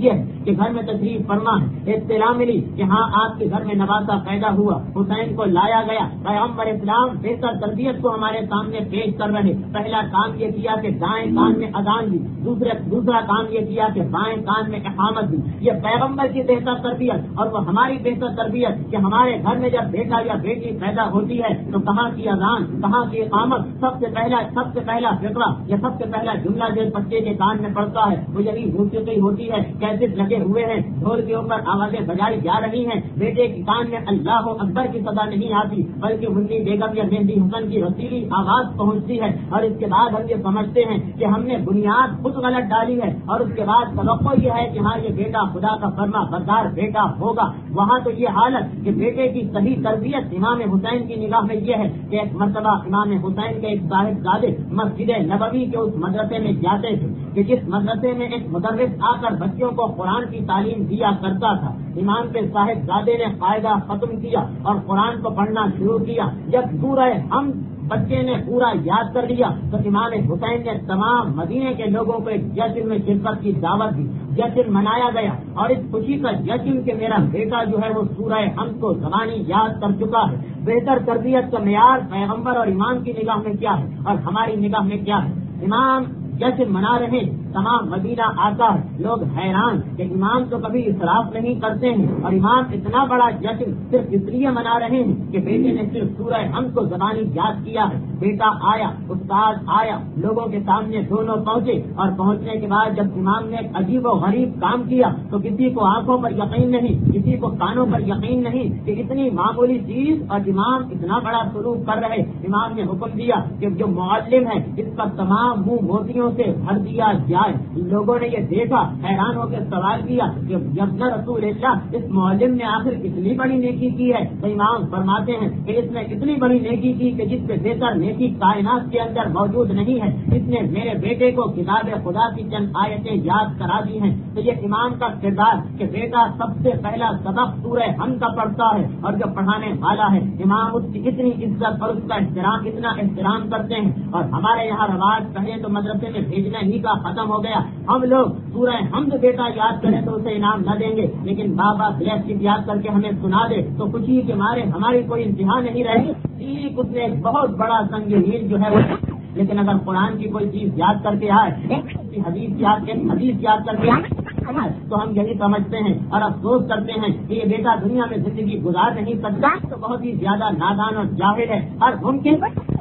کہ گھر میں تشریف فرما ہے، اطلاع ملی کہ ہاں آپ کے گھر میں نواسا پیدا ہوا، حسین کو لایا گیا، پیغمبر اسلام بہتر تربیت کو ہمارے سامنے پیش کر رہے۔ پہلا کام یہ کیا کہ دائیں کان میں اذان دی، دوسرے دوسرا کام یہ کیا کہ بائیں کان میں اقامت دی۔ یہ پیغمبر کی بہتر تربیت اور وہ ہماری بہتر تربیت کہ ہمارے گھر میں جب بیٹا یا بیٹی پیدا ہوتی ہے تو کہاں کی اذان، کہاں کی اقامت، سب سے پہلا سب سے پہلا فقرہ یا سب سے پہلا جملہ جو بچے کے کان میں پڑتا ہے وہ یہی موسیقی ہوتی ہے، کیسے لگے ہوئے ہیں، ڈھول کے اوپر آوازیں بجائی جا رہی ہیں، بیٹے کے کان میں اللہ اکبر کی صدا نہیں آتی بلکہ منی بیگم یا مہندی حسن کی رسیلی آواز پہنچتی ہے، اور اس کے بعد ہم یہ سمجھتے ہیں کہ ہم نے بنیاد خود غلط ڈالی ہے، اور اس کے بعد توقع یہ ہے کہ ہاں یہ بیٹا خدا کا فرما بردار بیٹا ہوگا۔ وہاں تو یہ حالت کہ بیٹے کی صحیح تربیت امام حسین کی نگاہ میں یہ ہے کہ ایک مرتبہ امام حسین کے ایک صاحبزادے مسجد نبوی کے اس مدرسے میں جاتے تھے کہ جس مدرسے میں ایک مدرس آ کر بچوں کو قرآن کی تعلیم دیا کرتا تھا۔ امام کے صاحبزادے نے قاعدہ ختم کیا اور قرآن کو پڑھنا شروع کیا۔ جب سورہ حمد بچے نے پورا یاد کر لیا تو امام حسین نے تمام مدینے کے لوگوں کو ایک جشن میں شرکت کی دعوت دی، جشن منایا گیا، اور اس خوشی کا جشن کہ میرا بیٹا جو ہے وہ سورہ حمد کو زبانی یاد کر چکا ہے۔ بہتر تربیت کا معیار پیغمبر اور امام کی نگاہ میں کیا ہے اور ہماری نگاہ میں کیا ہے؟ امام جشن منا رہے تمام مدینہ آتا ہے، لوگ حیران کہ امام تو کبھی اسراف نہیں کرتے ہیں اور امام اتنا بڑا جشن صرف اس لیے منا رہے ہیں کہ بیٹے نے صرف سورہ حمد کو زبانی یاد کیا ہے۔ بیٹا آیا، استاد آیا، لوگوں کے سامنے دونوں پہنچے، اور پہنچنے کے بعد جب امام نے ایک عجیب و غریب کام کیا تو کسی کو آنکھوں پر یقین نہیں، کسی کو کانوں پر یقین نہیں کہ اتنی معمولی چیز اور امام اتنا بڑا سلوک کر رہے۔ امام نے حکم دیا کہ جو معلم ہے اس کا تمام منہ موتیوں سے بھر دیا جائے۔ لوگوں نے یہ دیکھا، حیران ہو کے سوال کیا کہ یبن رسول اللہ، اس معلم نے آخر کتنی بڑی نیکی کی ہے؟ تو امام فرماتے ہیں کہ اس نے اتنی بڑی نیکی کی کہ جس سے بہتر نیکی کائنات کے اندر موجود نہیں ہے۔ اس نے میرے بیٹے کو کتاب خدا کی چند آیتیں یاد کرا دی ہیں۔ تو یہ امام کا کردار کہ بیٹا سب سے پہلا سبق سورہ حمد کا پڑھتا ہے اور جو پڑھانے والا ہے امام اس کی اتنی عزت اور اس کا احترام اتنا احترام کرتے ہیں۔ اور ہمارے یہاں رواج پہلے تو مدرسے میں بھیجنا ہی کا ختم ہو گیا، ہم لوگ سورہ حمد بیٹا یاد کریں تو اسے انعام نہ دیں گے، لیکن بابا بلیس کی یاد کر کے ہمیں سنا دے تو خوشی کے مارے ہماری کوئی انتہا نہیں رہی۔ ٹھیک اس نے بہت بڑا سنگ میل جو ہے وہ، لیکن اگر قرآن کی کوئی چیز یاد کر کے آئے، حدیث یاد کے حدیث یاد کر کے آئے تو ہم یہی سمجھتے ہیں اور افسوس کرتے ہیں کہ یہ بیٹا دنیا میں زندگی گزار نہیں سکتا، تو بہت ہی زیادہ نادان اور جاہل ہے۔ ہر ممکن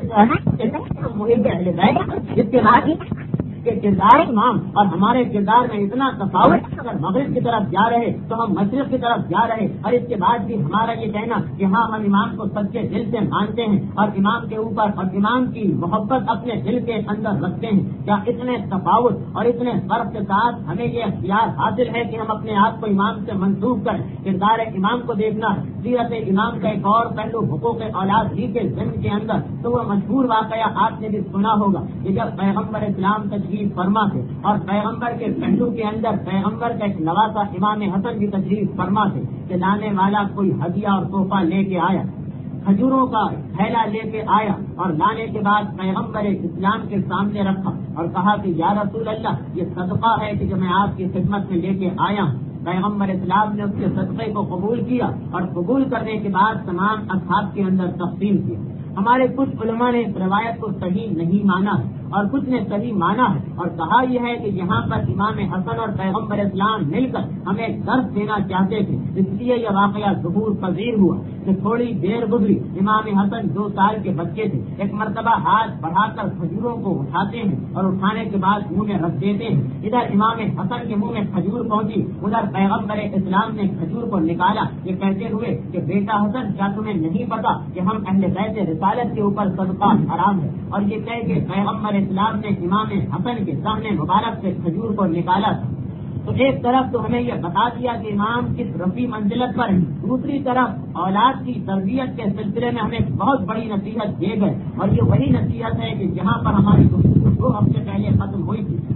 جس کے بعد کہ کردار امام اور ہمارے کردار میں اتنا تفاوت، اگر مغرب کی طرف جا رہے تو ہم مشرق کی طرف جا رہے، اور اس کے بعد بھی ہمارا یہ کہنا کہ ہاں ہم امام کو سچے دل سے مانتے ہیں اور امام کے اوپر اور امام کی محبت اپنے دل کے اندر رکھتے ہیں، کیا اتنے تفاوت اور اتنے فرق کے ساتھ ہمیں یہ اختیار حاصل ہے کہ ہم اپنے آپ کو امام سے منسوب کریں؟ کردار امام کو دیکھنا، سیرت امام کا ایک اور پہلو حقوق اولاد ہی کے ذمن کے اندر، تو وہ مشہور واقعہ آپ نے بھی سنا ہوگا کہ جب پیغمبر اسلام تشریف فرما تھے اور پیغمبر کے پہلو کے اندر پیغمبر کا ایک نواسا امام حسن کی تشریف فرما تھے کہ لانے والا کوئی ہدیہ اور تحفہ لے کے آیا، کھجوروں کا تھیلا لے کے آیا، اور لانے کے بعد پیغمبر اسلام کے سامنے رکھا اور کہا کہ یا رسول اللہ، یہ صدقہ ہے کہ جو میں آپ کی خدمت میں لے کے آیا ہوں۔ پیغمبر اسلام نے اس کے صدقے کو قبول کیا اور قبول کرنے کے بعد تمام اصحاب کے اندر تقسیم کیا۔ ہمارے کچھ علماء نے اس روایت کو صحیح نہیں مانا ہے اور کچھ نے صحیح مانا ہے اور کہا یہ ہے کہ یہاں پر امام حسن اور پیغمبر اسلام مل کر ہمیں درس دینا چاہتے تھے، اس لیے یہ واقعہ ظہور پذیر ہوا کہ تھوڑی دیر گزری، امام حسن دو سال کے بچے تھے، ایک مرتبہ ہاتھ بڑھا کر کھجوروں کو اٹھاتے ہیں اور اٹھانے کے بعد منہ میں رکھ دیتے ہیں۔ ادھر امام حسن کے منہ میں کھجور پہنچی، ادھر پیغمبر اسلام نے کھجور کو نکالا، یہ کہتے ہوئے کہ بیٹا حسن، کیا تمہیں نہیں پتا کہ ہم اہل بیت رسالت کے اوپر صدقہ حرام ہے؟ اور یہ کہہ کے پیغمبر اسلام نے امام حسن کے سامنے مبارک سے کھجور کو نکالا تھا۔ تو ایک طرف تو ہمیں یہ بتا دیا کہ امام کس رفیع منزلت پر ہے، دوسری طرف اولاد کی تربیت کے سلسلے میں ہمیں بہت بڑی نصیحت دے گئے، اور یہ وہی نصیحت ہے کہ جہاں پر ہماری گفتگو دو ہفتے پہلے ختم ہوئی تھی۔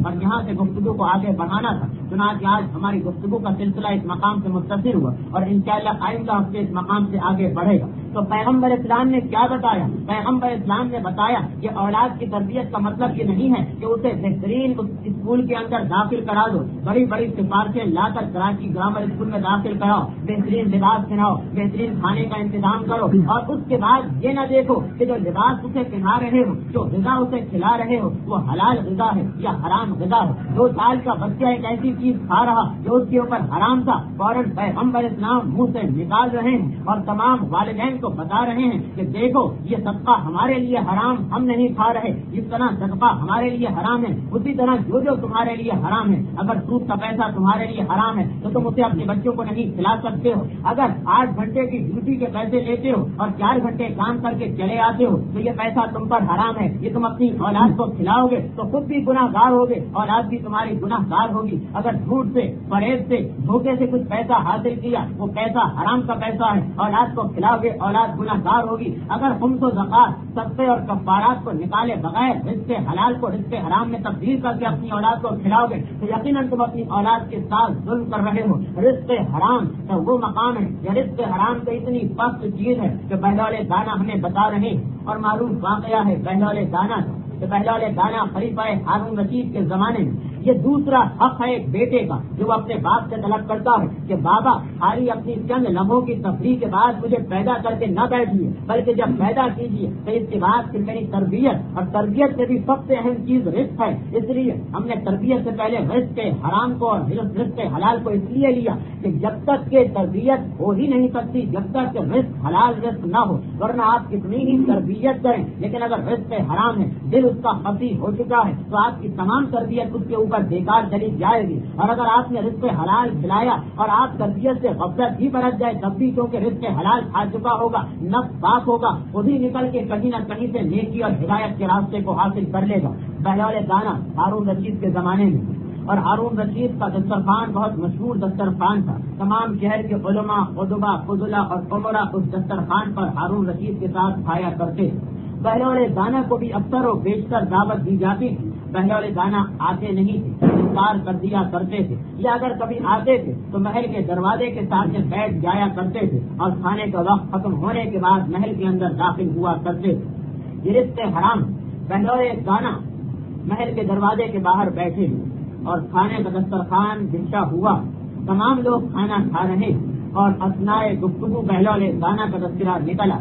اور یہاں سے گفتگو کو آگے بڑھانا تھا. چنانچہ آج ہماری گفتگو کا سلسلہ اس مقام سے متصل ہوا اور انشاءاللہ آئندہ ہفتے اس مقام سے آگے بڑھے گا. تو پیغمبر اسلام نے کیا بتایا؟ پیغمبر اسلام نے بتایا کہ اولاد کی تربیت کا مطلب یہ نہیں ہے کہ اسے بہترین اسکول کے اندر داخل کرا دو, بڑی بڑی سفارشیں لا کر کراچی گرامر اسکول میں داخل کراؤ, بہترین لباس پہناؤ, بہترین کھانے کا انتظام کرو, اور اس کے بعد یہ نہ دیکھو کہ جو لباس اسے پہنا رہے ہو, جو غذا اسے کھلا رہے ہو, وہ حلال غذا ہے یا حرام غذا ہے. دو سال کا بچہ ایک ایسی چیز کھا رہا جو اس کے اوپر حرام تھا, فوراً پیغمبر اسلام منہ سے نکال رہے ہیں اور تمام والدین کو بتا رہے ہیں کہ دیکھو یہ صدقہ ہمارے لیے حرام, ہم نہیں کھا رہے. جس طرح صدقہ ہمارے لیے حرام ہے, اسی طرح جو جو تمہارے لیے حرام ہے, اگر سود کا پیسہ تمہارے لیے حرام ہے تو تم اسے اپنے بچوں کو نہیں کھلا سکتے ہو. اگر آٹھ گھنٹے کی ڈیوٹی کے پیسے لیتے ہو اور چار گھنٹے کام کر کے چلے آتے ہو تو یہ پیسہ تم پر حرام ہے. یہ تم اپنی اولاد کو کھلاؤ گے تو خود بھی گناہ گار ہوگے, اولاد بھی تمہاری گناہ گار ہوگی. اگر جھوٹ سے, فریب سے, دھوکے سے کچھ پیسہ حاصل کیا, وہ پیسہ حرام کا پیسہ ہے, اولاد کو کھلاؤ گے, اولاد گناہ گار ہوگی. اگر خمس و زکات, صدقے اور کفارات کو نکالے بغیر رزق حلال کو رزق حرام میں تبدیل کر کے اپنی اولاد کو کھلاؤ گے تو یقیناً تم اپنی اولاد کے ساتھ ظلم کر رہے ہو. رزق حرام تو وہ مقام ہے, یہ رزق حرام تو اتنی پست چیز ہے کہ بہلول دانا ہمیں بتا رہے ہیں. اور معروف واقعہ ہے بہلول دانا کہ بہلول دانا خلیفہ ہارون رشید کے زمانے میں یہ دوسرا حق ہے ایک بیٹے کا جو وہ اپنے باپ سے طلب کرتا ہے کہ بابا خالی اپنی چند لمحوں کی تفریح کے بعد مجھے پیدا کر کے نہ بیٹھیے, بلکہ جب پیدا کیجیے تو اس کے بعد پھر میری تربیت, اور تربیت سے بھی سب سے اہم چیز رزق ہے. اس لیے ہم نے تربیت سے پہلے رزق حرام کو اور رزق حلال کو اس لیے لیا کہ جب تک کہ تربیت ہو ہی نہیں سکتی جب تک کہ رزق حلال رزق نہ ہو, ورنہ آپ کتنی ہی تربیت کریں لیکن اگر رزق حرام ہے, دل اس کا خفی ہو چکا ہے, تو آپ کی تمام تربیت اس کے اوپر بیکار چلی جائے گی. اور اگر آپ نے رزق حلال کھلایا اور آپ تربیت سے غفلت بھی برت جائے تب بھی کیونکہ رزق حلال کھا چکا ہوگا, نفس پاک ہوگا, خود ہی نکل کے کہیں نہ کہیں سے نیکی اور ہدایت کے راستے کو حاصل کر لے گا. بہلول دانا ہارون رشید کے زمانے میں, اور ہارون رشید کا دسترخوان بہت مشہور دسترخوان تھا. تمام شہر کے علماء, خطبہ, فضلا اور عمرا اس دسترخوان پر ہارون رشید کے ساتھ کھایا کرتے. بہلول دانا کو بھی اکثر و بیشتر دعوت دی جاتی تھی. بہلول دانا آتے نہیں تھے, انکار کر دیا کرتے تھے, یا اگر کبھی آتے تھے تو محل کے دروازے کے سامنے بیٹھ جایا کرتے تھے اور کھانے کا وقت ختم ہونے کے بعد محل کے اندر داخل ہوا کرتے تھے. یہ رزق حرام. بہلول دانا محل کے دروازے کے باہر بیٹھے اور کھانے کا دسترخوان بچھا ہوا, تمام لوگ کھانا کھا رہے اور اثناء گفتگو بہلول دانا کا تذکرہ نکلا.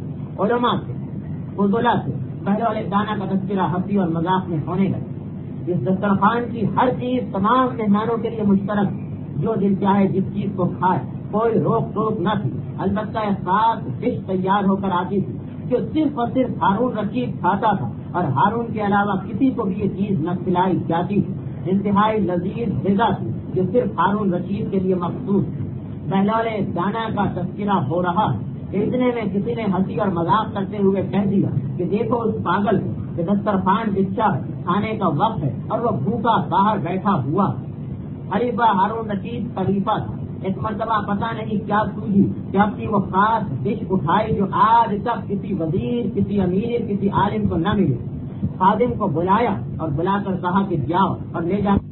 علماء سے, فضلا سے بہلول دانا کا تذکرہ ہنسی اور مذاق میں ہونے لگا. اس دسترخوان کی ہر چیز تمام مہمانوں کے لیے مشترک, جو دل چاہے جس چیز کو کھائے, کوئی روک ٹوک نہ تھی. البتہ ایک خاص ڈش تیار ہو کر آتی تھی جو صرف اور صرف ہارون رشید کھاتا تھا, اور ہارون کے علاوہ کسی کو بھی یہ چیز نہ کھلائی جاتی تھی. انتہائی لذیذ غذا تھی جو صرف ہارون رشید کے لیے مخصوص تھی. بہلول دانا کا تذکرہ ہو رہا, اتنے میں کسی نے ہنسی اور مذاق کرتے ہوئے کہہ دیا کہ دیکھو اس پاگل کو کہ دسترخوان بچھا, کھانے کا وقت ہے اور وہ بھوکا باہر بیٹھا ہوا. خلیفہ ہارون رشید خلیفہ تھا. ایک مرتبہ پتہ نہیں کیا سوجی کہ اپنی وہ خاص ڈش اٹھائی جو آج تک کسی وزیر, کسی امیر, کسی عالم کو نہ ملے. خادم کو بلایا اور بلا کر کہا کہ جاؤ اور لے جا